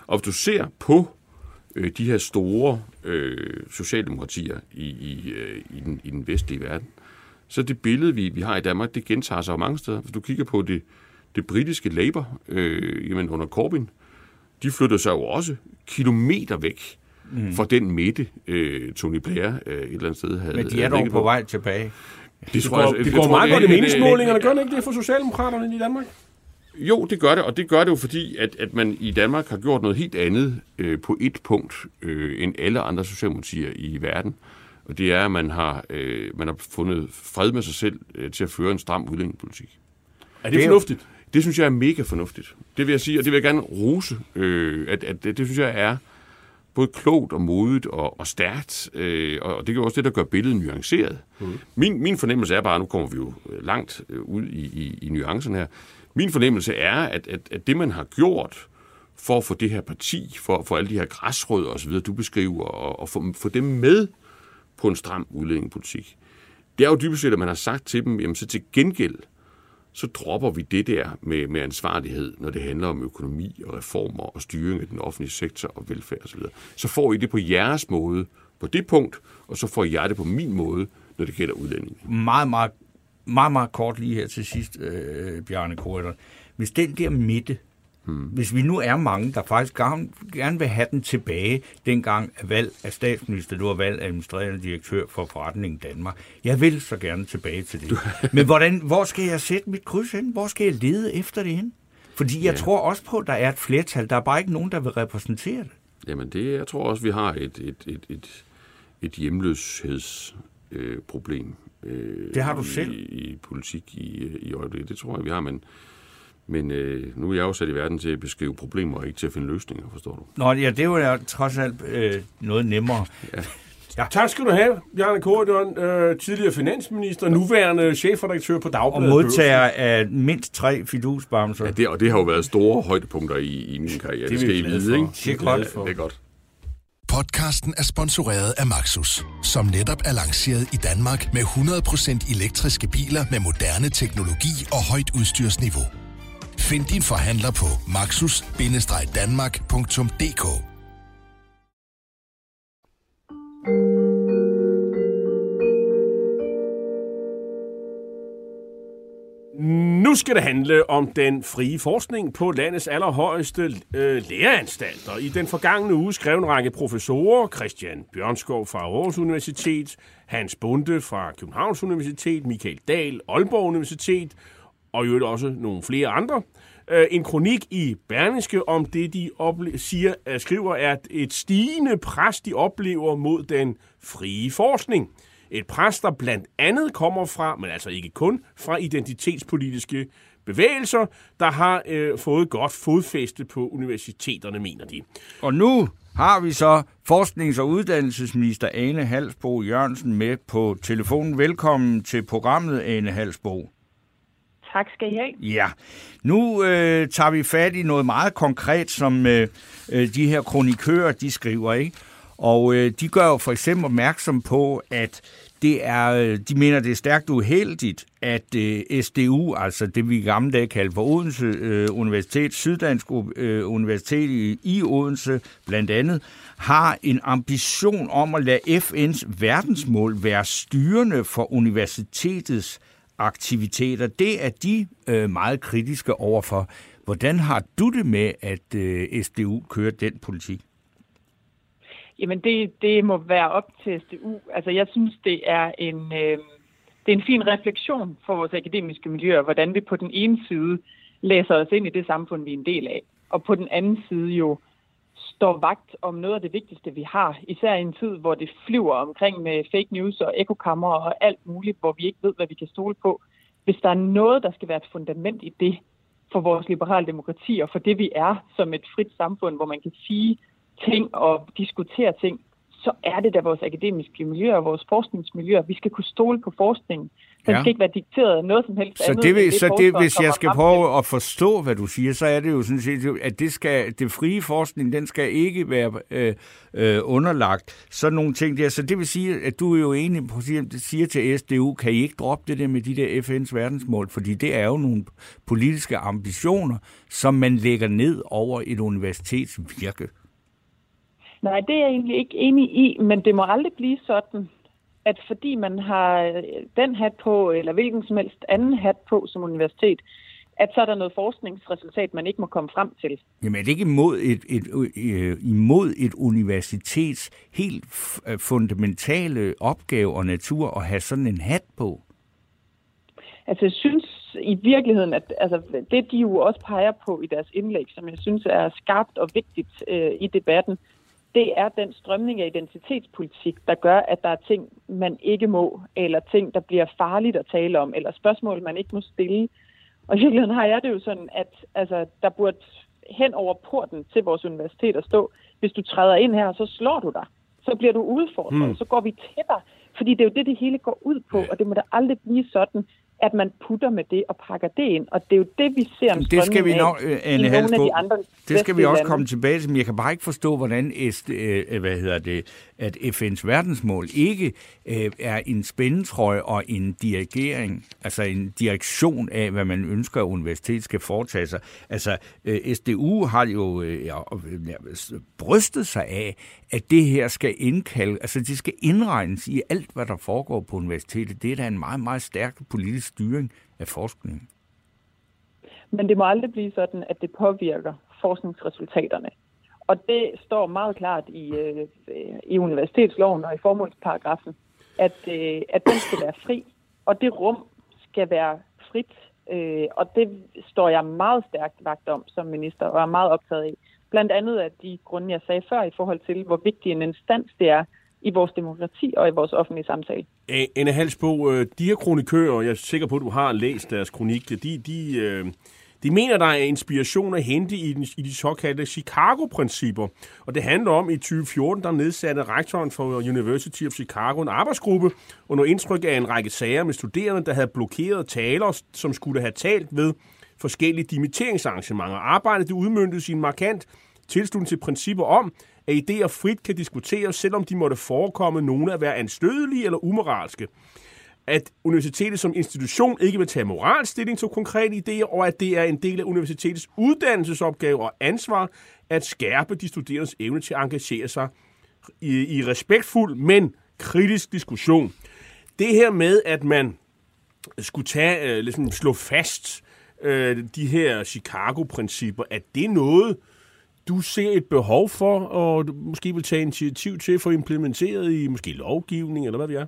Og hvis du ser på øh, de her store øh, socialdemokratier i, i, øh, i, den, i den vestlige verden, så det billede, vi, vi har i Danmark, det gentager sig jo mange steder. Hvis du kigger på det, det britiske Labour, øh, jamen under Corbyn, de flyttede sig jo også kilometer væk mm. fra den midte, øh, Tony Blair øh, et eller andet sted havde. Men de er dog på vej tilbage. Det, det tror går, jeg, det går jeg, meget godt i meningsmålingerne. Gør det ikke det for Socialdemokraterne i Danmark? Jo, det gør det, og det gør det jo fordi, at, at man i Danmark har gjort noget helt andet øh, på et punkt øh, end alle andre socialdemokratier i verden. Og det er, at man har, øh, man har fundet fred med sig selv øh, til at føre en stram udlændingepolitik. Er det, det fornuftigt? Jo, det synes jeg er mega fornuftigt. Det vil jeg sige, og det vil jeg gerne rose. Øh, at, at det, det synes jeg er både klogt og modigt og, og stærkt. Øh, og det er jo også det, der gør billedet nuanceret. Mm. Min, min fornemmelse er bare, nu kommer vi jo langt ud i, i, i nuancerne her. Min fornemmelse er, at, at, at det, man har gjort for at få det her parti, for, for alle de her græsrødder osv., du beskriver, og, og få, få dem med på en stram udlændingepolitik, det er jo dybest set, at man har sagt til dem, jamen så til gengæld, så dropper vi det der med, med ansvarlighed, når det handler om økonomi og reformer og styring af den offentlige sektor og velfærd osv. Så får I det på jeres måde på det punkt, og så får jeg det på min måde, når det gælder udlændinge. Meget, meget, meget, meget kort lige her til sidst, øh, Bjarne Corydon. Hvis den der midte, hmm. hvis vi nu er mange, der faktisk gerne, gerne vil have den tilbage, dengang af valg af statsminister, du var valg af administrerende direktør for forretningen Danmark. Jeg vil så gerne tilbage til det. Men hvordan, hvor skal jeg sætte mit kryds hen? Hvor skal jeg lede efter det hen? Fordi jeg ja. tror også på, at der er et flertal. Der er bare ikke nogen, der vil repræsentere det. Jamen, det, jeg tror også, vi har et, et, et, et, et hjemløshedsproblem. Øh, det har du i, selv. I, i politik i, i øjeblikket. Det tror jeg, vi har, men Men øh, nu er jeg jo sat i verden til at beskrive problemer, og ikke til at finde løsninger, forstår du? Nå, ja, det var jo trods alt øh, noget nemmere. Ja. Ja. Tak skal du have, Bjarne Corydon, øh, tidligere finansminister, nuværende chefredaktør på Dagbladet. Og modtager af mindst tre fidusbamser. Ja, det, og det har jo været store højdepunkter i, i min karriere. Det, det skal I vide, ikke? Det er godt. Det er godt. Podcasten er sponsoreret af Maxus, som netop er lanceret i Danmark med hundrede procent elektriske biler med moderne teknologi og højt udstyrsniveau. Find din forhandler på maxus bindestreg danmark punktum d k. Nu skal det handle om den frie forskning på landets allerhøjeste øh, læreanstalter. I den forgangne uge skrev en række professorer, Christian Bjørnskov fra Aarhus Universitet, Hans Bunde fra Københavns Universitet, Michael Dahl, Aalborg Universitet, og jo også nogle flere andre, en kronik i Berlingske om det, de ople- siger, skriver, er et stigende pres, de oplever mod den frie forskning. Et pres, der blandt andet kommer fra, men altså ikke kun, fra identitetspolitiske bevægelser, der har øh, fået godt fodfæste på universiteterne, mener de. Og nu har vi så forsknings- og uddannelsesminister Ane Halsboe Jørgensen med på telefonen. Velkommen til programmet, Ane Halsboe. Tak skal I have. Ja, nu øh, tager vi fat i noget meget konkret, som øh, de her kronikører, de skriver, ikke? Og øh, de gør jo for eksempel opmærksom på, at det er, de mener, det er stærkt uheldigt, at øh, S D U, altså det vi i gamle dage kaldte for Odense øh, Universitet, Syddansk øh, Universitet i, i Odense blandt andet, har en ambition om at lade F N's verdensmål være styrende for universitetets aktiviteter. Det er de øh, meget kritiske overfor. Hvordan har du det med, at øh, S D U kører den politik? Jamen, det, det må være op til S D U. Altså, jeg synes, det er en, øh, det er en fin refleksion for vores akademiske miljøer, hvordan vi på den ene side læser os ind i det samfund, vi er en del af, og på den anden side jo står vagt om noget af det vigtigste, vi har, især i en tid, hvor det flyver omkring med fake news og ekokammer og alt muligt, hvor vi ikke ved, hvad vi kan stole på. Hvis der er noget, der skal være et fundament i det for vores liberale demokrati og for det, vi er som et frit samfund, hvor man kan sige ting og diskutere ting, så er det da vores akademiske miljøer og vores forskningsmiljøer. Vi skal kunne stole på forskningen. Den Ja. skal ikke være dikteret af noget som helst Så andet. det, vil, end så det, forskere hvis kommer jeg skal frem prøve til. at forstå, hvad du siger, så er det jo sådan set, at det, skal, det frie forskning, den skal ikke være øh, øh, underlagt sådan nogle ting der. Så det vil sige, at du er jo enig på, siger til S D U, kan I ikke droppe det der med de der F N's verdensmål, fordi det er jo nogle politiske ambitioner, som man lægger ned over et universitets virke. Nej, det er jeg egentlig ikke enig i, men det må aldrig blive sådan, at fordi man har den hat på, eller hvilken som helst anden hat på som universitet, at så er der noget forskningsresultat, man ikke må komme frem til. Jamen er det ikke imod et, et, et, imod et universitets helt fundamentale opgave og natur at have sådan en hat på? Altså jeg synes i virkeligheden, at altså, det de jo også peger på i deres indlæg, som jeg synes er skarpt og vigtigt øh, i debatten, det er den strømning af identitetspolitik, der gør, at der er ting, man ikke må, eller ting, der bliver farligt at tale om, eller spørgsmål, man ikke må stille. Og i virkeligheden har jeg det jo sådan, at altså, der burde hen over porten til vores universitet at stå, hvis du træder ind her, så slår du dig. Så bliver du udfordret, hmm. så går vi til dig. Fordi det er jo det, det hele går ud på, og det må da aldrig blive sådan, at man putter med det og pakker det ind. Og det er jo det, vi ser en det skal vi nok, af Anne i nogle af de andre det skal vi også lande. komme tilbage til, men jeg kan bare ikke forstå, hvordan øh, hvad hedder det, at F N's verdensmål ikke øh, er en spændetrøje og en dirigering, altså en direktion af, hvad man ønsker, at universitetet skal foretage sig. Altså, øh, S D U har jo øh, ja, brystet sig af, at det her skal indkalde, altså det skal indregnes i alt, hvad der foregår på universitetet. Det er da en meget, meget stærk politisk styring af forskningen. Men det må aldrig blive sådan, at det påvirker forskningsresultaterne. Og det står meget klart i, øh, i universitetsloven og i formålsparagrafen, at, øh, at den skal være fri, og det rum skal være frit. Øh, og det står jeg meget stærkt vagt om som minister, og er meget optaget af. Blandt andet af de grunde, jeg sagde før, i forhold til, hvor vigtig en instans det er i vores demokrati og i vores offentlige samtale. Anne Halsbo, de her kronikører, jeg er sikker på, at du har læst deres kronik, de, de, de mener, der er inspiration at hente i, den, i de såkaldte Chicago-principper. Og det handler om, i tyve fjorten, der nedsatte rektoren for University of Chicago en arbejdsgruppe under indtryk af en række sager med studerende, der havde blokeret taler, som skulle have talt ved forskellige dimitteringsarrangementer. Arbejdet det udmøntes i en markant tilslutning til principper om, at idéer frit kan diskuteres, selvom de måtte forekomme nogle at være anstødelige eller umoralske. At universitetet som institution ikke vil tage moralsk stilling til konkrete idéer, og at det er en del af universitetets uddannelsesopgave og ansvar at skærpe de studerendes evne til at engagere sig i, i respektfuld, men kritisk diskussion. Det her med, at man skulle tage, ligesom slå fast de her Chicago-principper, at det er noget, du ser et behov for, og du måske vil tage initiativ til at få implementeret i måske lovgivning, eller hvad det er?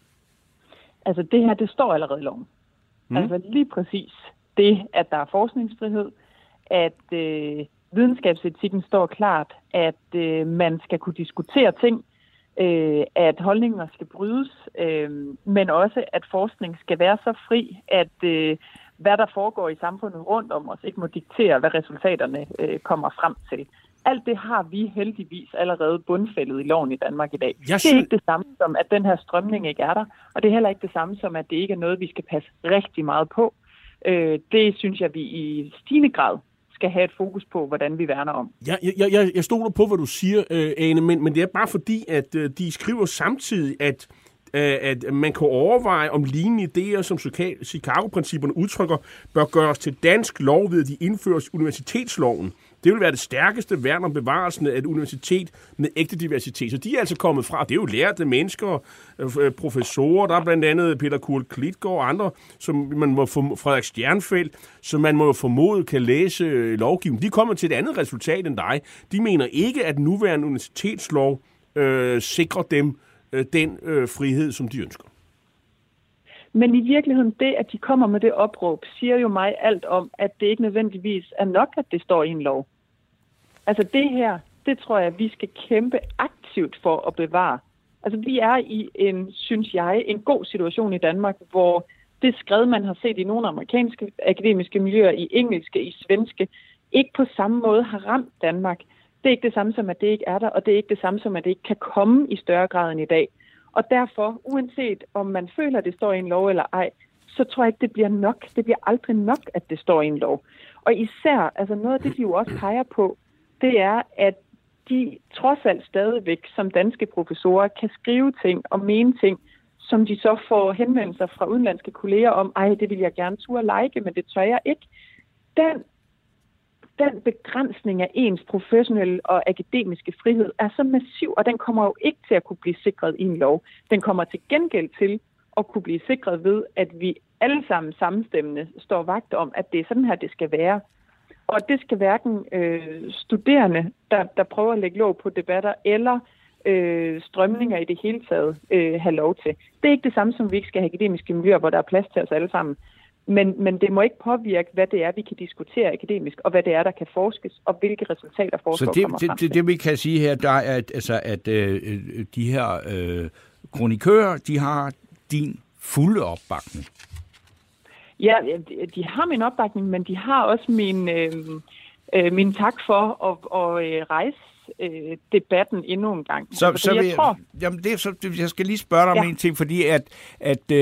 Altså det her, det står allerede i loven. Mm. Altså lige præcis det, at der er forskningsfrihed, at øh, videnskabsetikken står klart, at øh, man skal kunne diskutere ting, øh, at holdninger skal brydes, øh, men også at forskning skal være så fri, at øh, hvad der foregår i samfundet rundt om os, ikke må diktere, hvad resultaterne øh, kommer frem til. Alt det har vi heldigvis allerede bundfældet i loven i Danmark i dag. Jeg synes... Det er ikke det samme som, at den her strømning ikke er der, og det er heller ikke det samme som, at det ikke er noget, vi skal passe rigtig meget på. Øh, det synes jeg, vi i stigende grad skal have et fokus på, hvordan vi værner om. Jeg, jeg, jeg, jeg stoler på, hvad du siger, Ane, men, men det er bare fordi, at de skriver samtidig, at at man kan overveje, om lignende idéer, som Chicago-principperne udtrykker, bør gøres til dansk lov ved, at de indføres i universitetsloven. Det vil være det stærkeste værn om bevarelsen af et universitet med ægte diversitet. Så de er altså kommet fra, det er jo lærte mennesker, professorer, der er blandt andet Peter Kurt Klitgaard og andre, som man må få, Frederik Stjernfeldt, som man må formode kan læse lovgivning. De kommer til et andet resultat end dig. De mener ikke, at nuværende universitetslov øh, sikrer dem den øh, frihed, som de ønsker. Men i virkeligheden, det, at de kommer med det opråb, siger jo mig alt om, at det ikke nødvendigvis er nok, at det står i en lov. Altså det her, det tror jeg, vi skal kæmpe aktivt for at bevare. Altså vi er i en, synes jeg, en god situation i Danmark, hvor det skred, man har set i nogle amerikanske akademiske miljøer, i engelske, i svenske, ikke på samme måde har ramt Danmark. Det er ikke det samme som, at det ikke er der, og det er ikke det samme som, at det ikke kan komme i større grad end i dag. Og derfor, uanset om man føler, at det står i en lov eller ej, så tror jeg ikke, det bliver nok. Det bliver aldrig nok, at det står i en lov. Og især, altså noget af det, de jo også peger på, det er, at de trods alt stadigvæk som danske professorer kan skrive ting og mene ting, som de så får henvendelser fra udenlandske kolleger om, ej, det vil jeg gerne turde like, men det tør jeg ikke. Den, den begrænsning af ens professionelle og akademiske frihed er så massiv, og den kommer jo ikke til at kunne blive sikret i en lov. Den kommer til gengæld til at kunne blive sikret ved, at vi alle sammen sammenstemmende står vagt om, at det er sådan her, det skal være. Og det skal hverken øh, studerende, der, der prøver at lægge låg på debatter, eller øh, strømninger i det hele taget øh, have lov til. Det er ikke det samme, som vi ikke skal have akademiske miljøer, hvor der er plads til os alle sammen. Men, men det må ikke påvirke, hvad det er, vi kan diskutere akademisk, og hvad det er, der kan forskes, og hvilke resultater forskere kommer frem til. Så det, det, vi kan sige her, der er, at, altså, at øh, de her øh, kronikører, de har din fulde opbakning. Ja, de har min opbakning, men de har også min, øh, øh, min tak for at, at, at rejse øh, debatten endnu en gang. Så, så jeg, jeg, tror, jamen det, så, jeg skal lige spørge dig om ja. en ting, fordi at, at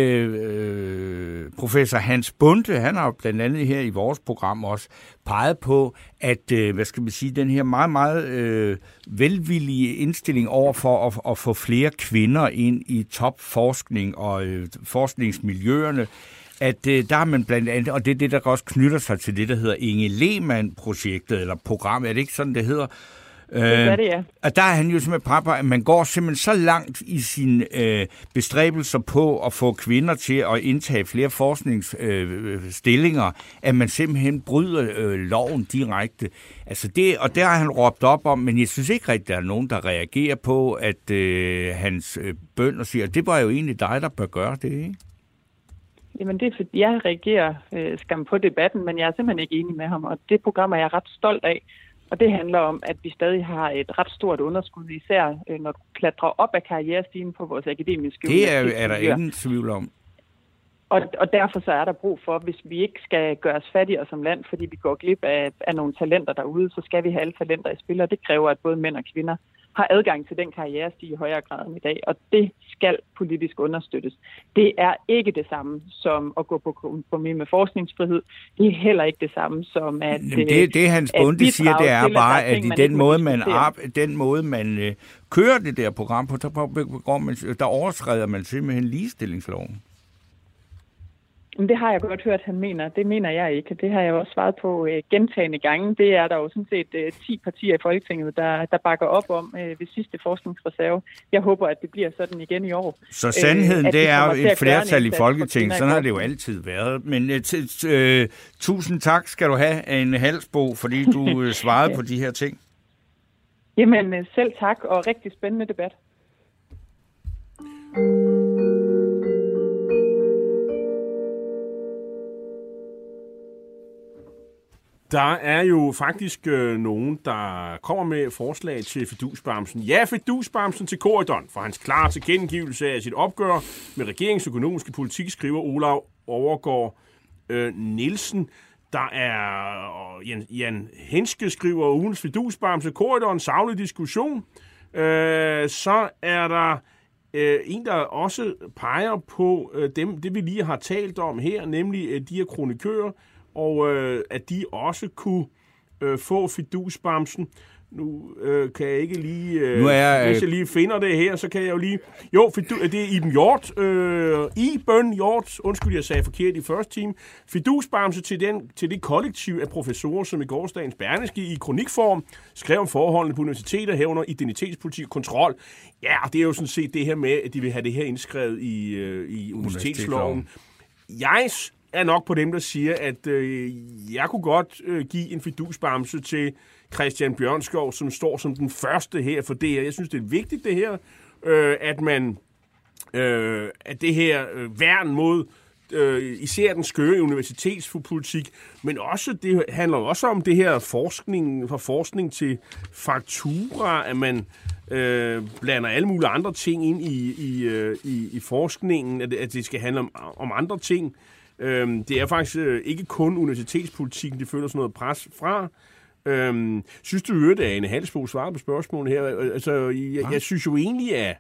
øh, professor Hans Bunde, han har blandt andet her i vores program også peget på, at øh, hvad skal man sige, den her meget, meget øh, velvillige indstilling over for at, at få flere kvinder ind i topforskning og øh, forskningsmiljøerne, at øh, der er man blandt andet, og det er det, der også knytter sig til det, der hedder Inge Lehmann-projektet, eller program, er det ikke sådan, det hedder? Det er det, ja. Og der er han jo simpelthen par, at man går simpelthen så langt i sine øh, bestræbelser på at få kvinder til at indtage flere forskningsstillinger, øh, at man simpelthen bryder øh, loven direkte. Altså det, og der har han råbt op om, men jeg synes ikke rigtig, der er nogen, der reagerer på, at øh, hans øh, bøn og siger, at det var jo egentlig dig, der bør gøre det, ikke? Jamen det er fordi, jeg reagerer øh, skam på debatten, men jeg er simpelthen ikke enig med ham, og det program er jeg ret stolt af. Og det handler om, at vi stadig har et ret stort underskud, især øh, når du klatrer op af karrierestigen på vores akademiske det er, er der ingen tvivl om. Og, og derfor så er der brug for, hvis vi ikke skal gøre os fattigere som land, fordi vi går glip af, af nogle talenter derude, så skal vi have alle talenter i spil, og det kræver, at både mænd og kvinder har adgang til den karrierestige i højere grad end i dag, og det skal politisk understøttes. Det er ikke det samme som at gå på kompromis med forskningsfrihed. Det er heller ikke det samme som at... Jamen det, det Hans Bunde siger, det er bare, at i den måde, man, arbe, den måde, man øh, kører det der program på, der, på, man, der overskrider man simpelthen ligestillingsloven. Men det har jeg godt hørt, han mener. Det mener jeg ikke. Det har jeg også svaret på øh, gentagne gange. Det er der jo sådan set øh, ti partier i Folketinget, der, der bakker op om øh, ved sidste forskningsreserve. Jeg håber, at det bliver sådan igen i år. Så sandheden, øh, det er jo et flertal i Folketinget. Sådan har det jo altid været. Men øh, t- t- øh, tusind tak skal du have, en Halsbo, fordi du øh, svarede på de her ting. Jamen øh, selv tak, og rigtig spændende debat. Der er jo faktisk øh, nogen, der kommer med forslag til fidusbamsen. Ja, fidusbamsen til Corydon, for hans klare tilkendegivelse af sit opgør med regeringens økonomiske politik, skriver Olav Overgaard øh, Nielsen. Der er øh, Jan, Jan Henske skriver ugens fidusbamse, Corydon, saglig diskussion. Øh, så er der øh, en, der også peger på øh, dem, det vi lige har talt om her, nemlig øh, de her kronikører, og øh, at de også kunne øh, få fidusbamsen. Nu øh, kan jeg ikke lige... Øh, nu er, øh... Hvis jeg lige finder det her, så kan jeg jo lige... Jo, fidu, det er Iben Hjort. Øh, Iben Hjort. Undskyld, jeg sagde forkert i første time. Fidusbamse til, den, til det kollektiv af professorer, som i gårsdagens Berlingske i kronikform skrev om forholdene på universiteter, herunder identitetspolitik og kontrol. Ja, og det er jo sådan set det her med, at de vil have det her indskrevet i, øh, i universitetsloven. Jeg er nok på dem, der siger, at øh, jeg kunne godt øh, give en fidusbamse til Christian Bjørnskov, som står som den første her for det her. Jeg synes, det er vigtigt det her, øh, at man øh, at det her øh, værn mod øh, især den skøre universitetspolitik, men også det handler også om det her forskning, fra forskning til faktura, at man øh, blander alle mulige andre ting ind i, i, øh, i, i forskningen, at det, at det skal handle om, om andre ting. Øhm, det er faktisk øh, ikke kun universitetspolitikken, det føler sådan noget pres fra. Øhm, synes du, at Ane Halsbo svarede på spørgsmålet her? Altså, jeg, jeg synes jo egentlig, at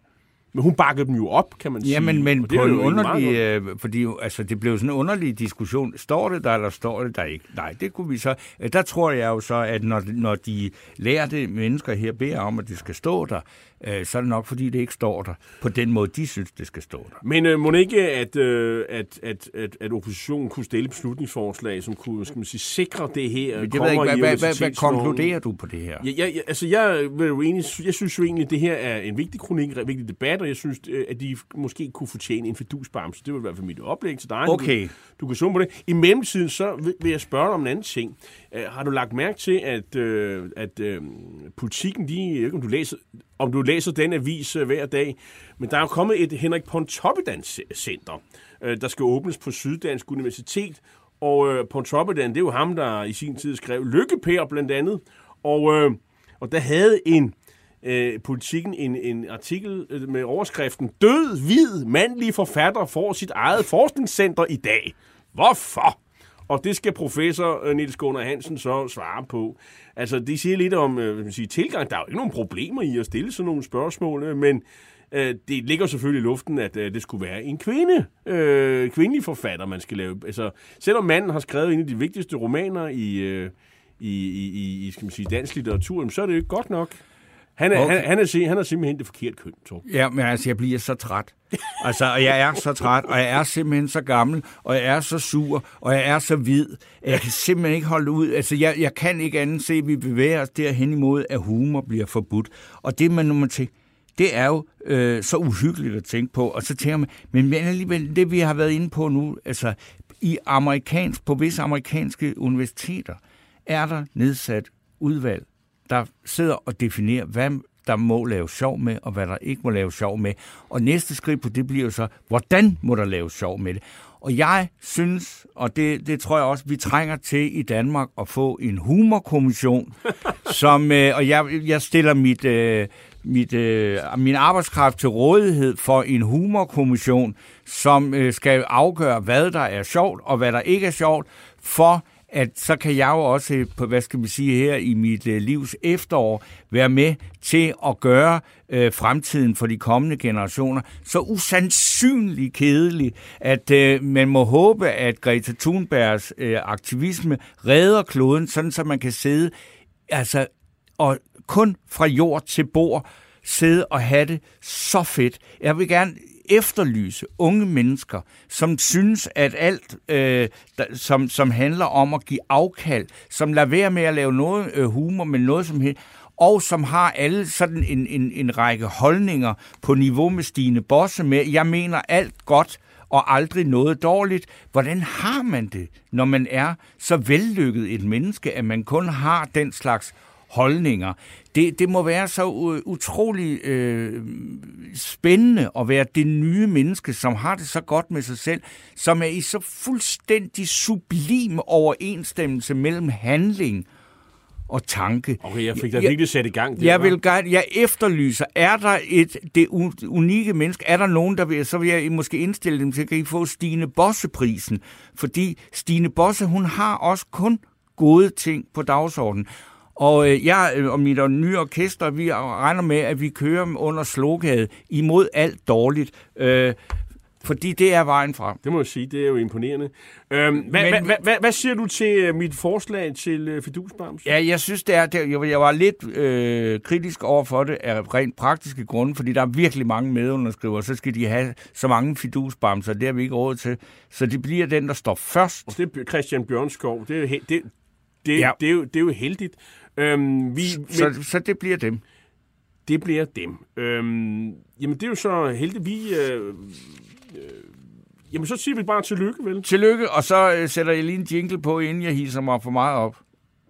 Men hun bakkede dem jo op, kan man sige. Ja, men, men på en underlig... Øh, fordi altså, det blev sådan en underlig diskussion. Står det der, eller står det der ikke? Nej, det kunne vi så... Øh, der tror jeg jo så, at når, når de lærte mennesker her beder om, at det skal stå der, øh, så er det nok, fordi det ikke står der på den måde, de synes, det skal stå der. Men øh, må det ikke, at, øh, at, at, at, at oppositionen kunne stille beslutningsforslag, som kunne, skal man sige, sikre det her? Det ved ikke, hvad, hvad, hvad, hvad konkluderer du på det her? Ja, ja, altså, jeg, vil jo egentlig, jeg synes jo egentlig, at det her er en vigtig kronik, en vigtig debat, og jeg synes, at de måske kunne fortjene en fidusbamse. Det vil i hvert fald mit oplæg til dig. Okay. Du, du kan summe på det. I mellemtiden, så vil jeg spørge dig om en anden ting. Uh, har du lagt mærke til, at, uh, at uh, politikken, de, jeg ved ikke, om du læser, om du læser den avis uh, hver dag, men der er jo kommet et Henrik Pontoppidan-center, uh, der skal åbnes på Syddansk Universitet, og uh, Pontoppidan, det er jo ham, der i sin tid skrev Lykke-Per blandt andet, og, uh, og der havde en Øh, Politikken en, en artikel øh, med overskriften Død, hvid, mandlig forfatter får sit eget forskningscenter i dag. Hvorfor? Og det skal professor øh, Niels Gunnar Hansen så svare på. Altså, det siger lidt om øh, man siger, tilgang. Der er jo ikke nogen problemer i at stille sådan nogle spørgsmål, øh, men øh, det ligger selvfølgelig i luften, at øh, det skulle være en kvinde, øh, kvindelig forfatter, man skal lave. Altså, selvom manden har skrevet en af de vigtigste romaner i, øh, i, i, i skal man sige, dansk litteratur, så er det jo ikke godt nok. Han er, okay. han, han, er, han er simpelthen det forkerte køn, Torben. Ja, men altså, jeg bliver så træt. Altså, og jeg er så træt, og jeg er simpelthen så gammel, og jeg er så sur, og jeg er så hvid, at jeg kan simpelthen ikke holde ud. Altså, jeg, jeg kan ikke andet se, at vi bevæger os derhen imod, at humor bliver forbudt. Og det, man nu må tænke, det er jo øh, så uhyggeligt at tænke på. Og så tænker man, men alligevel, det vi har været inde på nu, altså, i amerikansk, på visse amerikanske universiteter, er der nedsat udvalg, der sidder og definerer, hvad der må lave sjov med, og hvad der ikke må lave sjov med. Og næste skridt på det bliver jo så, hvordan må der lave sjov med det? Og jeg synes, og det, det tror jeg også, vi trænger til i Danmark at få en humorkommission, som, øh, og jeg, jeg stiller mit, øh, mit, øh, min arbejdskraft til rådighed for en humorkommission, som øh, skal afgøre, hvad der er sjovt, og hvad der ikke er sjovt, for at så kan jeg jo også, på, hvad skal vi sige her, i mit øh, livs efterår, være med til at gøre øh, fremtiden for de kommende generationer så usandsynligt kedelig, at øh, man må håbe, at Greta Thunbergs øh, aktivisme redder kloden, sådan så man kan sidde, altså, og kun fra jord til bord, sidde og have det så fedt. Jeg vil gerne efterlyse unge mennesker, som synes, at alt, øh, der, som, som handler om at give afkald, som lader være med at lave noget øh, humor, men noget som helst, og som har alle sådan en, en, en række holdninger på niveau med Stine Bosse med, jeg mener alt godt, og aldrig noget dårligt. Hvordan har man det, når man er så vellykket et menneske, at man kun har den slags holdninger? Det, det må være så utrolig øh, spændende at være det nye menneske, som har det så godt med sig selv, som er i så fuldstændig sublim overensstemmelse mellem handling og tanke. Okay, jeg fik da virkelig sat i gang. Det jeg, vil gerne, jeg efterlyser, er der et det unikke menneske, er der nogen, der vil, så vil jeg måske indstille dem til, at I få Stine Bosse-prisen, fordi Stine Bosse, hun har også kun gode ting på dagsordenen. Og øh, jeg og mit nye orkester, vi regner med, at vi kører under sloganet imod alt dårligt, øh, fordi det er vejen frem. Det må jeg sige, det er jo imponerende. Øhm, hvad, Men, hvad, hvad, hvad siger du til mit forslag til uh, fidusbams? Ja, jeg synes, det er, det, jeg var lidt øh, kritisk over for det af rent praktiske grunde, fordi der er virkelig mange medunderskrivere, så skal de have så mange fidusbamser, det har vi ikke råd til. Så det bliver den, der står først. Og det er Christian Bjørnskov, det er jo, det, det, ja. det er jo, det er jo heldigt. Øhm, vi, så, men, så det bliver dem. Det bliver dem. Øhm, jamen, det er jo så heldigt, vi... Øh, øh, jamen, så siger vi bare tillykke, vel? Tillykke, og så øh, sætter jeg lige en jingle på, inden jeg hisser mig for meget op.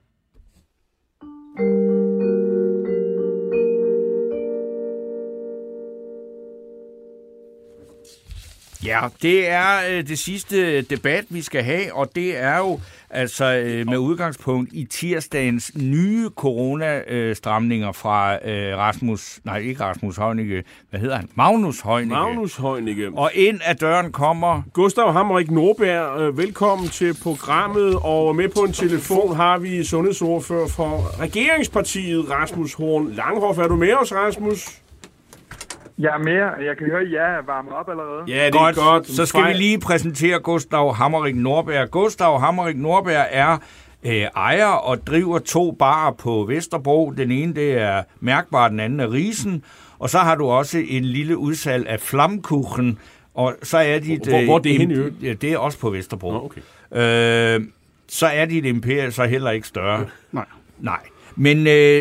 Ja, det er øh, det sidste debat, vi skal have, og det er jo altså øh, med udgangspunkt i tirsdagens nye coronastramninger fra øh, Rasmus, nej ikke Rasmus Heunicke, hvad hedder han? Magnus Heunicke. Magnus Heunicke. Og ind ad døren kommer... Gustav Hammerik Nordberg, øh, velkommen til programmet, og med på en telefon har vi sundhedsordfører for regeringspartiet, Rasmus Horn Langhoff. Er du med os, Rasmus? Jeg er mere. Jeg kan høre, at jeg er varmet op allerede. Ja, det godt. er godt. Så skal vi lige præsentere Gustav Hammerik Nordberg. Gustav Hammerik Nordberg er øh, ejer og driver to barer på Vesterbro. Den ene, det er Mærkbar, den anden er Risen. Og så har du også en lille udsalg af Flammkuchen. Og så er dit... Hvor, hvor er det henne i øvrigt? Ja, det er også på Vesterbro. Nå, okay. øh, så er dit imperium så heller ikke større. Nej. Nej. Men øh,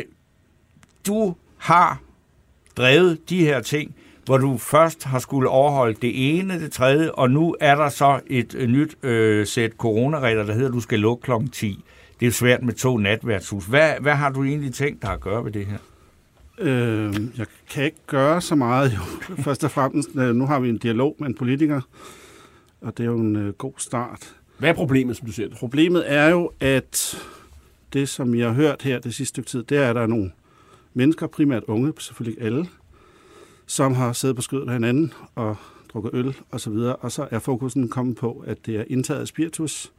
du har drevet de her ting, hvor du først har skulle overholde det ene, det tredje, og nu er der så et øh, nyt øh, sæt coronaregler, der hedder, at du skal lukke klokken ti. Det er jo svært med to natværtshus. Hvad, hvad har du egentlig tænkt dig at gøre ved det her? Øh, jeg kan ikke gøre så meget. Jo. Først og fremmest, nu har vi en dialog med en politiker, og det er jo en øh, god start. Hvad er problemet, som du ser det? Problemet er jo, at det, som jeg har hørt her det sidste stykke tid, det er, at der er nogle mennesker, primært unge, selvfølgelig ikke alle, som har siddet på skødet af hinanden og drukket øl og så videre, og så er fokusen kommet på, at det er indtaget spiritus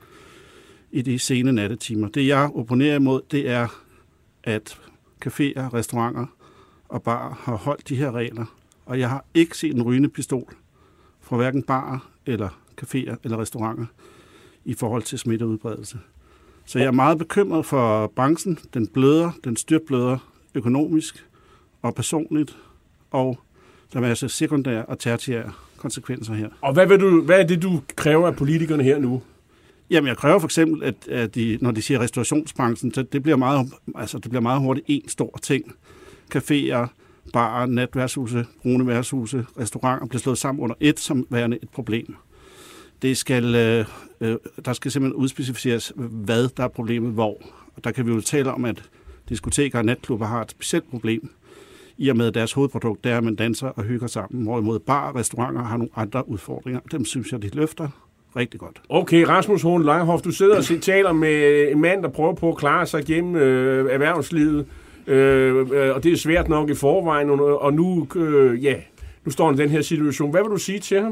i de sene nattetimer. Det, jeg opponerer imod, det er, at caféer, restauranter og barer har holdt de her regler, og jeg har ikke set en rygende pistol fra hverken barer eller caféer eller restauranter i forhold til smitteudbredelse. Så jeg er meget bekymret for branchen. Den bløder, den styrtbløder økonomisk og personligt, og der er altså sekundære og tertiære konsekvenser her. Og hvad, vil du, hvad er det, du kræver af politikerne her nu? Jamen, jeg kræver for eksempel, at, at de, når de siger restaurationsbranchen, så det bliver meget, altså, det bliver meget hurtigt en stor ting. Caféer, barer, natværtshuse, brune værtshuse, restauranter bliver slået sammen under et som værende et problem. Det skal, øh, øh, der skal simpelthen udspecificeres, hvad der er problemet hvor. Og der kan vi jo tale om, at diskoteker og natklubber har et specielt problem, i og med deres hovedprodukt, det er, at man danser og hygger sammen, hvorimod bar og restauranter har nogle andre udfordringer. Dem synes jeg, de løfter rigtig godt. Okay, Rasmus Horn Langhoff, du sidder og taler med en mand, der prøver på at klare sig gennem øh, erhvervslivet, øh, øh, og det er svært nok i forvejen, og nu, øh, ja, nu står han i den her situation. Hvad vil du sige til ham?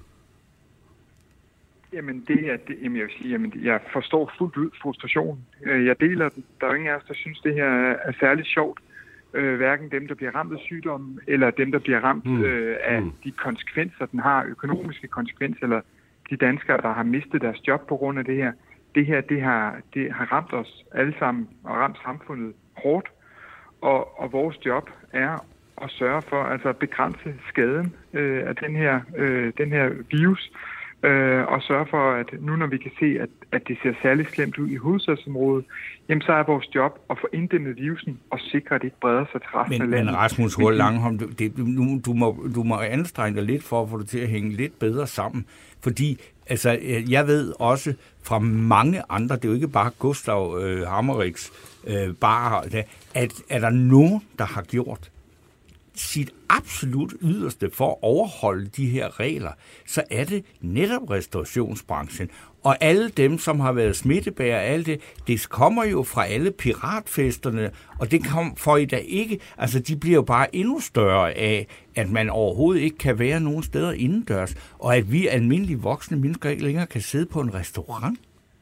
Jamen, det er, det, jamen jeg vil sige, jamen, jeg forstår fuldt ud frustrationen. Jeg deler den. Der er jo ingen af os, der synes, det her er særligt sjovt. Øh, hverken dem, der bliver ramt af sygdommen, eller dem, der bliver ramt mm. øh, af mm. de konsekvenser, den har, økonomiske konsekvenser, eller de danskere, der har mistet deres job på grund af det her. Det her, det har, det har ramt os alle sammen, og ramt samfundet hårdt. Og, og vores job er at sørge for altså at begrænse skaden øh, af den her, øh, den her virus, øh, og sørge for, at nu når vi kan se, at, at det ser særligt slemt ud i hovedstadsområdet, jamen så er vores job at få inddæmmet virusen og sikre, at det ikke breder sig til resten men, af landet. Men Rasmus Horn Langhoff, du, det, du, du, må, du må anstrenge dig lidt for at få det til at hænge lidt bedre sammen, fordi altså, jeg ved også fra mange andre, det er jo ikke bare Gustav øh, Hammeriks øh, bare, at er der nogen, der har gjort sit absolut yderste for at overholde de her regler, så er det netop restaurationsbranchen. Og alle dem, som har været smittebærere, alt det, det kommer jo fra alle piratfesterne, og det kom for i dag ikke, altså de bliver jo bare endnu større af, at man overhovedet ikke kan være nogen steder indendørs, og at vi almindelige voksne mennesker ikke længere kan sidde på en restaurant.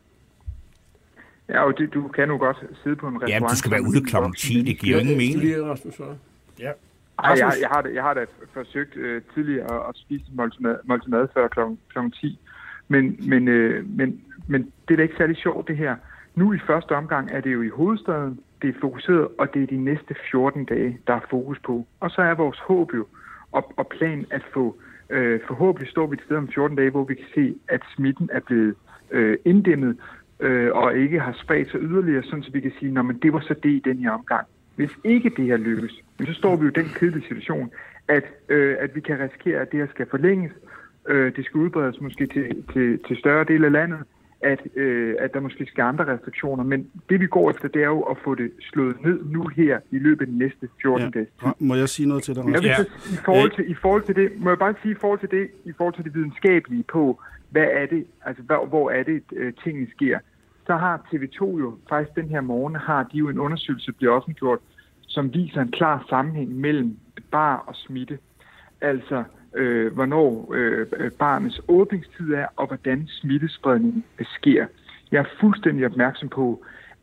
Ja, og det, du kan jo godt sidde på en restaurant. Ja, du skal være ude klokken ti, det giver jo ingen mening. Ja. Ej, jeg, jeg, har det, jeg har da forsøgt øh, tidligere at, at spise måltid mad, mad før klokken ti, men, men, øh, men, men det er da ikke særlig sjovt det her. Nu i første omgang er det jo i hovedstaden, det er fokuseret, og det er de næste fjorten dage, der er fokus på. Og så er vores håb jo og, og plan at få, øh, forhåbentlig står vi et sted om fjorten dage, hvor vi kan se, at smitten er blevet øh, inddæmmet, øh, og ikke har spredt sig yderligere, sådan så vi kan sige, at det var så det i den her omgang. Hvis ikke det her lykkes, så står vi jo i den kedelige situation, at, øh, at vi kan risikere, at det her skal forlænges, øh, det skal udbredes måske til, til, til større del af landet, at, øh, at der måske skal andre restriktioner. Men det vi går efter, det er jo at få det slået ned nu her i løbet af de næste fjorten dage. Ja. Må jeg sige noget til dig? Ja, i, forhold til, I forhold til det, må jeg bare sige i forhold til det, i forhold til det videnskabelige på, hvad er det, altså hvor, hvor er det, øh, tingene sker. Så har T V to jo faktisk den her morgen, har de jo en undersøgelse, der bliver offentliggjort, som viser en klar sammenhæng mellem bar og smitte. Altså, øh, hvornår øh, barnets åbningstid er, og hvordan smittespredningen sker. Jeg er fuldstændig opmærksom på,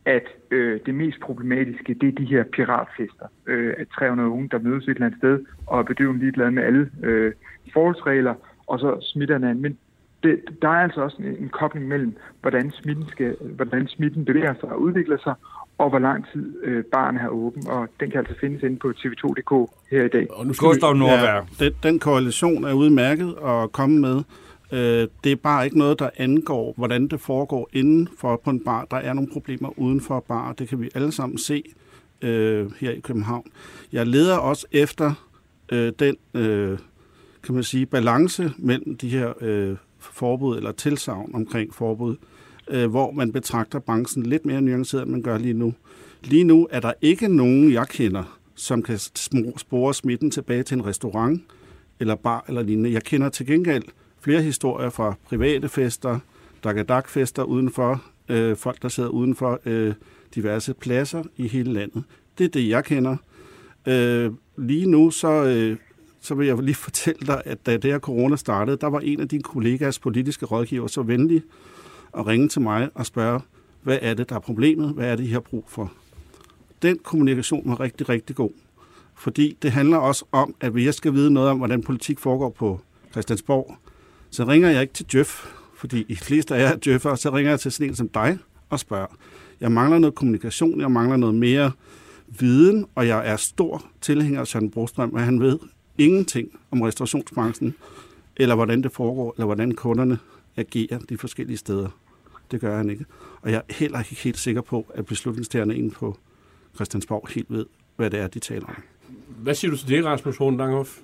at øh, det mest problematiske, det er de her piratfester. Øh, at tre hundrede unge, der mødes et eller andet sted, og er bedøvende ligeglade med alle øh, forholdsregler, og så smitter hinanden. Men det, der er altså også en, en kobling mellem, hvordan smitten, skal, hvordan smitten bevæger sig og udvikler sig, og hvor lang tid øh, baren er åben, og den kan altså findes inde på T V to punktum d k her i dag. Og nu skal Gustav Nordberg. Ja, den, den korrelation er udmærket at komme med. Øh, det er bare ikke noget, der angår, hvordan det foregår inden for på en bar. Der er nogle problemer uden for bar. Det kan vi alle sammen se øh, her i København. Jeg leder også efter øh, den, øh, kan man sige, balance mellem de her øh, forbud eller tilsagn omkring forbud, øh, hvor man betragter branchen lidt mere nuanceret, end man gør lige nu. Lige nu er der ikke nogen, jeg kender, som kan spore smitten tilbage til en restaurant eller bar eller lignende. Jeg kender til gengæld flere historier fra private fester, dak-dak-fester udenfor, øh, folk, der sidder udenfor øh, diverse pladser i hele landet. Det er det, jeg kender. Øh, lige nu, så, øh, så vil jeg lige fortælle dig, at da det her corona startede, der var en af dine kollegas politiske rådgiver så venlig at ringe til mig og spørge, hvad er det, der er problemet? Hvad er det, I har brug for? Den kommunikation var rigtig, rigtig god. Fordi det handler også om, at hvis jeg skal vide noget om, hvordan politik foregår på Christiansborg, så ringer jeg ikke til Djøf, fordi de fleste af jer er djøffere, så ringer jeg til sådan en som dig og spørger. Jeg mangler noget kommunikation, jeg mangler noget mere viden, og jeg er stor tilhænger af Søren Brostrøm, men han ved ingenting om restaurationsbranchen, eller hvordan det foregår, eller hvordan kunderne agerer de forskellige steder. Det gør han ikke. Og jeg er heller ikke helt sikker på, at beslutningstagerne inde på Christiansborg helt ved, hvad det er, de taler om. Hvad siger du til det, Rasmus Horn-Langhoff?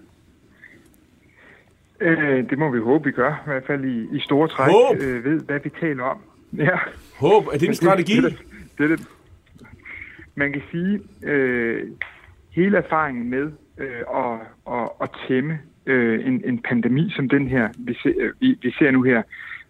Øh, det må vi håbe, vi gør. I hvert fald i, i store træk øh, ved, hvad vi taler om. Ja. Håb? Er det en strategi? Det, det, det, det, det. Man kan sige, øh, hele erfaringen med øh, at, at, at tæmme øh, en, en pandemi som den her, vi ser, vi, vi ser nu her,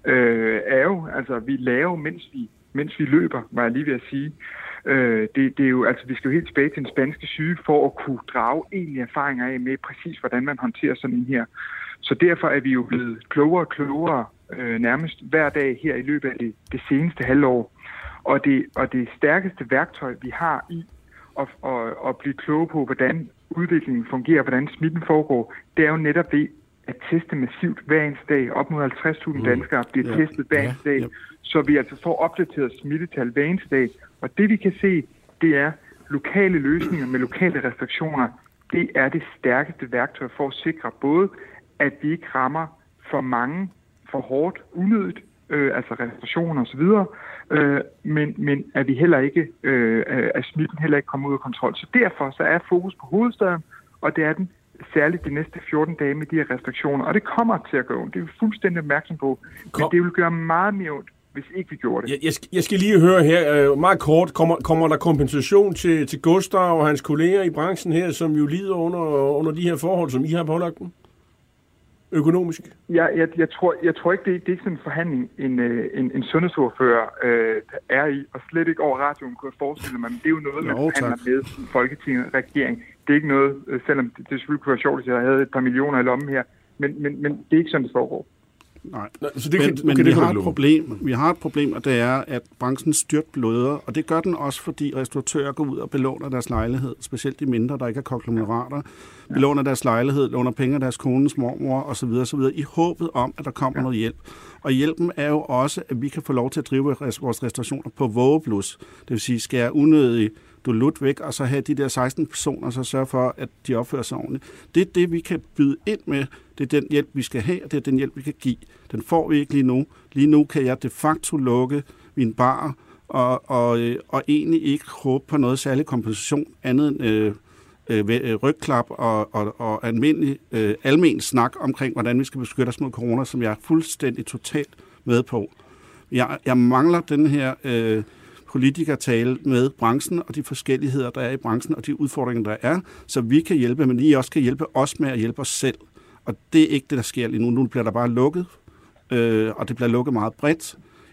øh, er jo, altså vi laver, mens vi, mens vi løber, var jeg lige ved at sige. Øh, det, det er jo, altså vi skal jo helt tilbage til den spanske syge for at kunne drage egentlige erfaringer af med præcis, hvordan man håndterer sådan en her. Så derfor er vi jo blevet klogere og klogere øh, nærmest hver dag her i løbet af det, det seneste halvår. Og det, og det stærkeste værktøj, vi har i at, at, at blive kloge på, hvordan udviklingen fungerer, hvordan smitten foregår, det er jo netop det at teste massivt hver eneste dag. Op mod halvtreds tusind danskere bliver ja. testet hver eneste dag, ja. Så vi altså får opdateret smittetal hver eneste dag. Og det vi kan se, det er lokale løsninger med lokale restriktioner. Det er det stærkeste værktøj for at sikre både, at vi ikke rammer for mange, for hårdt, unødigt, øh, altså restriktioner osv., øh, men, men at vi heller ikke, øh, at smitten heller ikke kommer ud af kontrol. Så derfor så er fokus på hovedstaden, og det er den særligt de næste fjorten dage med de her restriktioner. Og det kommer til at gå ondt. Det er vi fuldstændig opmærksom på. Men det vil gøre meget mere ondt, hvis ikke vi gjorde det. Jeg, jeg, skal, jeg skal lige høre her, øh, meget kort, kommer, kommer der kompensation til, til Gustav og hans kolleger i branchen her, som jo lider under, under de her forhold, som I har pålagt dem? Økonomisk? Jeg, jeg, jeg, tror, jeg tror ikke, det, det er ikke sådan en forhandling, en, en, en sundhedsordfører øh, er i, og slet ikke over radioen kunne jeg forestille mig, men det er jo noget, man jo, forhandler med Folketinget og regering. Det er ikke noget, selvom det, det selvfølgelig kunne være sjovt, hvis jeg havde et par millioner i lommen her, men, men, men det er ikke sådan, det foregår. Nej, så det, men, kan, men kan vi, det har et problem. vi har et problem, og det er, at branchen styrtbløder, og det gør den også, fordi restauratører går ud og belåner deres lejlighed, specielt de mindre, der ikke er konglomerater, ja. belåner deres lejlighed, låner penge af deres kones mormor osv., osv., i håbet om, at der kommer ja. noget hjælp. Og hjælpen er jo også, at vi kan få lov til at drive vores restaurationer på vågeblus. Det vil sige, skære unødigt dolut væk, og så have de der seksten personer, så sørge for, at de opfører sig ordentligt. Det er det, vi kan byde ind med. Det er den hjælp, vi skal have, og det er den hjælp, vi kan give. Den får vi ikke lige nu. Lige nu kan jeg de facto lukke min bar, og, og, og egentlig ikke håbe på noget særlig kompensation, andet end øh, øh, rygklap og, og, og almindelig øh, almen snak omkring, hvordan vi skal beskytte os mod corona, som jeg er fuldstændig totalt med på. Jeg, jeg mangler den her øh, politikertale med branchen og de forskelligheder, der er i branchen, og de udfordringer, der er, så vi kan hjælpe, men I også kan hjælpe os med at hjælpe os selv. Og det er ikke det, der sker lige nu. Nu bliver der bare lukket, øh, og det bliver lukket meget bredt.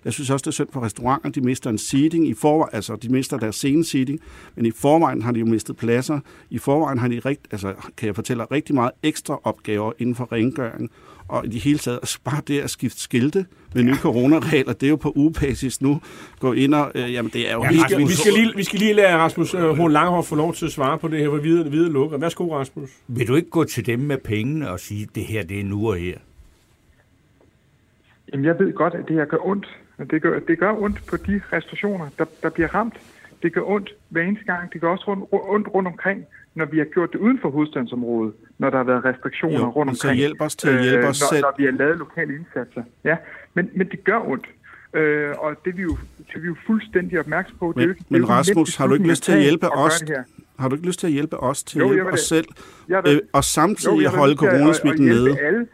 Jeg synes også, det er synd for restauranter. De mister en seating i forvejen, altså de mister deres scene-seating, men i forvejen har de jo mistet pladser. I forvejen har de, rigt, altså, kan jeg fortælle, rigtig meget ekstra opgaver inden for rengøring. Og i det hele taget, altså bare det at skifte skilte med nye coronaregler, det er jo på ugebasis nu. Gå ind og, øh, jamen det er jo ja, helt... Vi skal, vi, skal lige, vi skal lige lade Rasmus øh, Horn Langhoff få lov til at svare på det her, hvor hvide, hvide lukker. Værsgo, Rasmus. Vil du ikke gå til dem med pengene og sige, det her, det er nu og her? Jamen, jeg ved godt, at det her gør ondt. Det gør, det gør ondt på de restriktioner, der, der bliver ramt. Det gør ondt hver eneste gang. Det gør også rundt, ondt rundt omkring, når vi har gjort det uden for hovedstadsområdet, når der har været restriktioner jo, rundt omkring. Så hjælp os til at hjælpe øh, os når, selv. Når vi har lavet lokale indsatser. Ja, men, men det gør ondt. Øh, og det er vi jo, det er vi jo fuldstændig opmærksom på. Men, det er jo ikke, men det er Rasmus, har du ikke lyst til at hjælpe os? Har du ikke lyst til at hjælpe os til jo, at hjælpe os selv, da, øh, og samtidig jo, holde coronasmitten nede? Alle.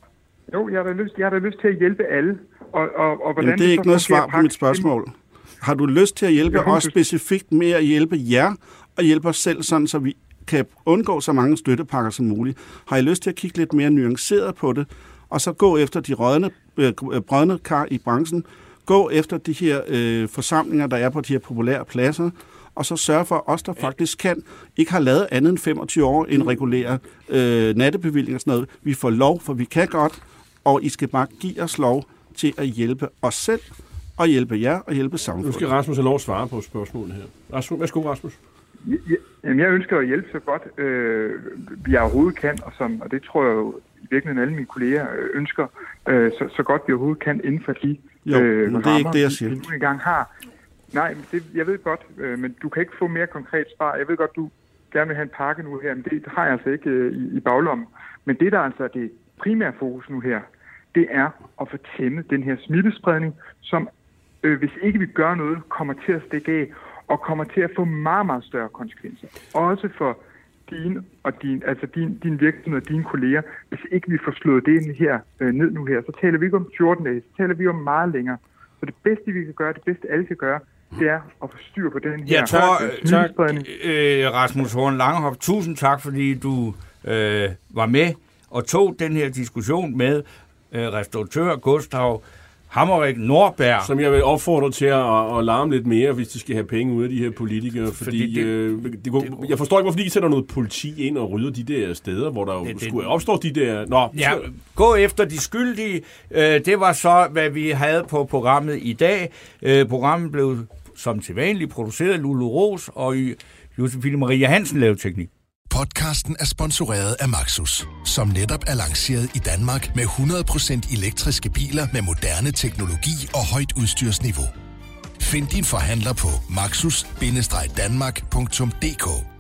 Jo, jeg har, da lyst, jeg har da lyst til at hjælpe alle. Og, og, og hvordan Jamen, det er ikke noget svar på mit spørgsmål. Har du lyst til at hjælpe os specifikt med at hjælpe jer, og hjælpe os selv, sådan så vi kan undgå så mange støttepakker som muligt? Har I lyst til at kigge lidt mere nuanceret på det, og så gå efter de rødne, øh, brødne kar i branchen, gå efter de her øh, forsamlinger, der er på de her populære pladser, og så sørge for, at os, der faktisk kan, ikke har lavet andet end femogtyve år end regulære øh, nattebevillinger og sådan noget. Vi får lov, for vi kan godt, og I skal bare give os lov til at hjælpe os selv, og hjælpe jer, og hjælpe samfundet. Nu skal Rasmus have lov at svare på spørgsmålet her. Rasmus, værsgo, Rasmus. Jeg, jeg, jeg ønsker at hjælpe så godt, øh, vi overhovedet kan, og, som, og det tror jeg jo i virkeligheden alle mine kolleger øh, ønsker, øh, så, så godt vi overhovedet kan inden for de jo, øh, men det er ikke det, jeg siger. vi nu engang har. Nej, men det, jeg ved godt, øh, men du kan ikke få mere konkret svar. Jeg ved godt, du gerne vil have en pakke nu her, men det har jeg altså ikke øh, i, i baglommen. Men det, der altså er det primære fokus nu her, det er at få tæmmet den her smittespredning, som øh, hvis ikke vi gør noget, kommer til at stikke af, og kommer til at få meget, meget større konsekvenser. Også for din og din, altså din, din virksomhed og dine kolleger. Hvis ikke vi får slået det her øh, ned nu her, så taler vi ikke om fjorten dage, så taler vi om meget længere. Så det bedste, vi kan gøre, det bedste alle kan gøre, det er at få styr på den her Jeg tror, øh, smittespredning. Tak, øh, Rasmus Horn Langhoff, tusind tak, fordi du øh, var med og tog den her diskussion med øh, restauratør Gustav Hammerich Nordberg. Som jeg vil opfordre til at, at larme lidt mere, hvis de skal have penge ud af de her politikere. Fordi, fordi det, øh, det, går, det, jeg forstår ikke, hvorfor de ikke sætter noget politi ind og rydder de der steder, hvor der jo det, skulle opstå de der... Nå, ja, gå efter de skyldige. Øh, det var så, hvad vi havde på programmet i dag. Øh, programmet blev som sædvanligt produceret af Lulu Ros og Josefine Maria Hansen lavede teknik. Podcasten er sponsoreret af Maxus, som netop er lanceret i Danmark med hundrede procent elektriske biler med moderne teknologi og højt udstyrsniveau. Find din forhandler på maxus bindestreg danmark punktum d k.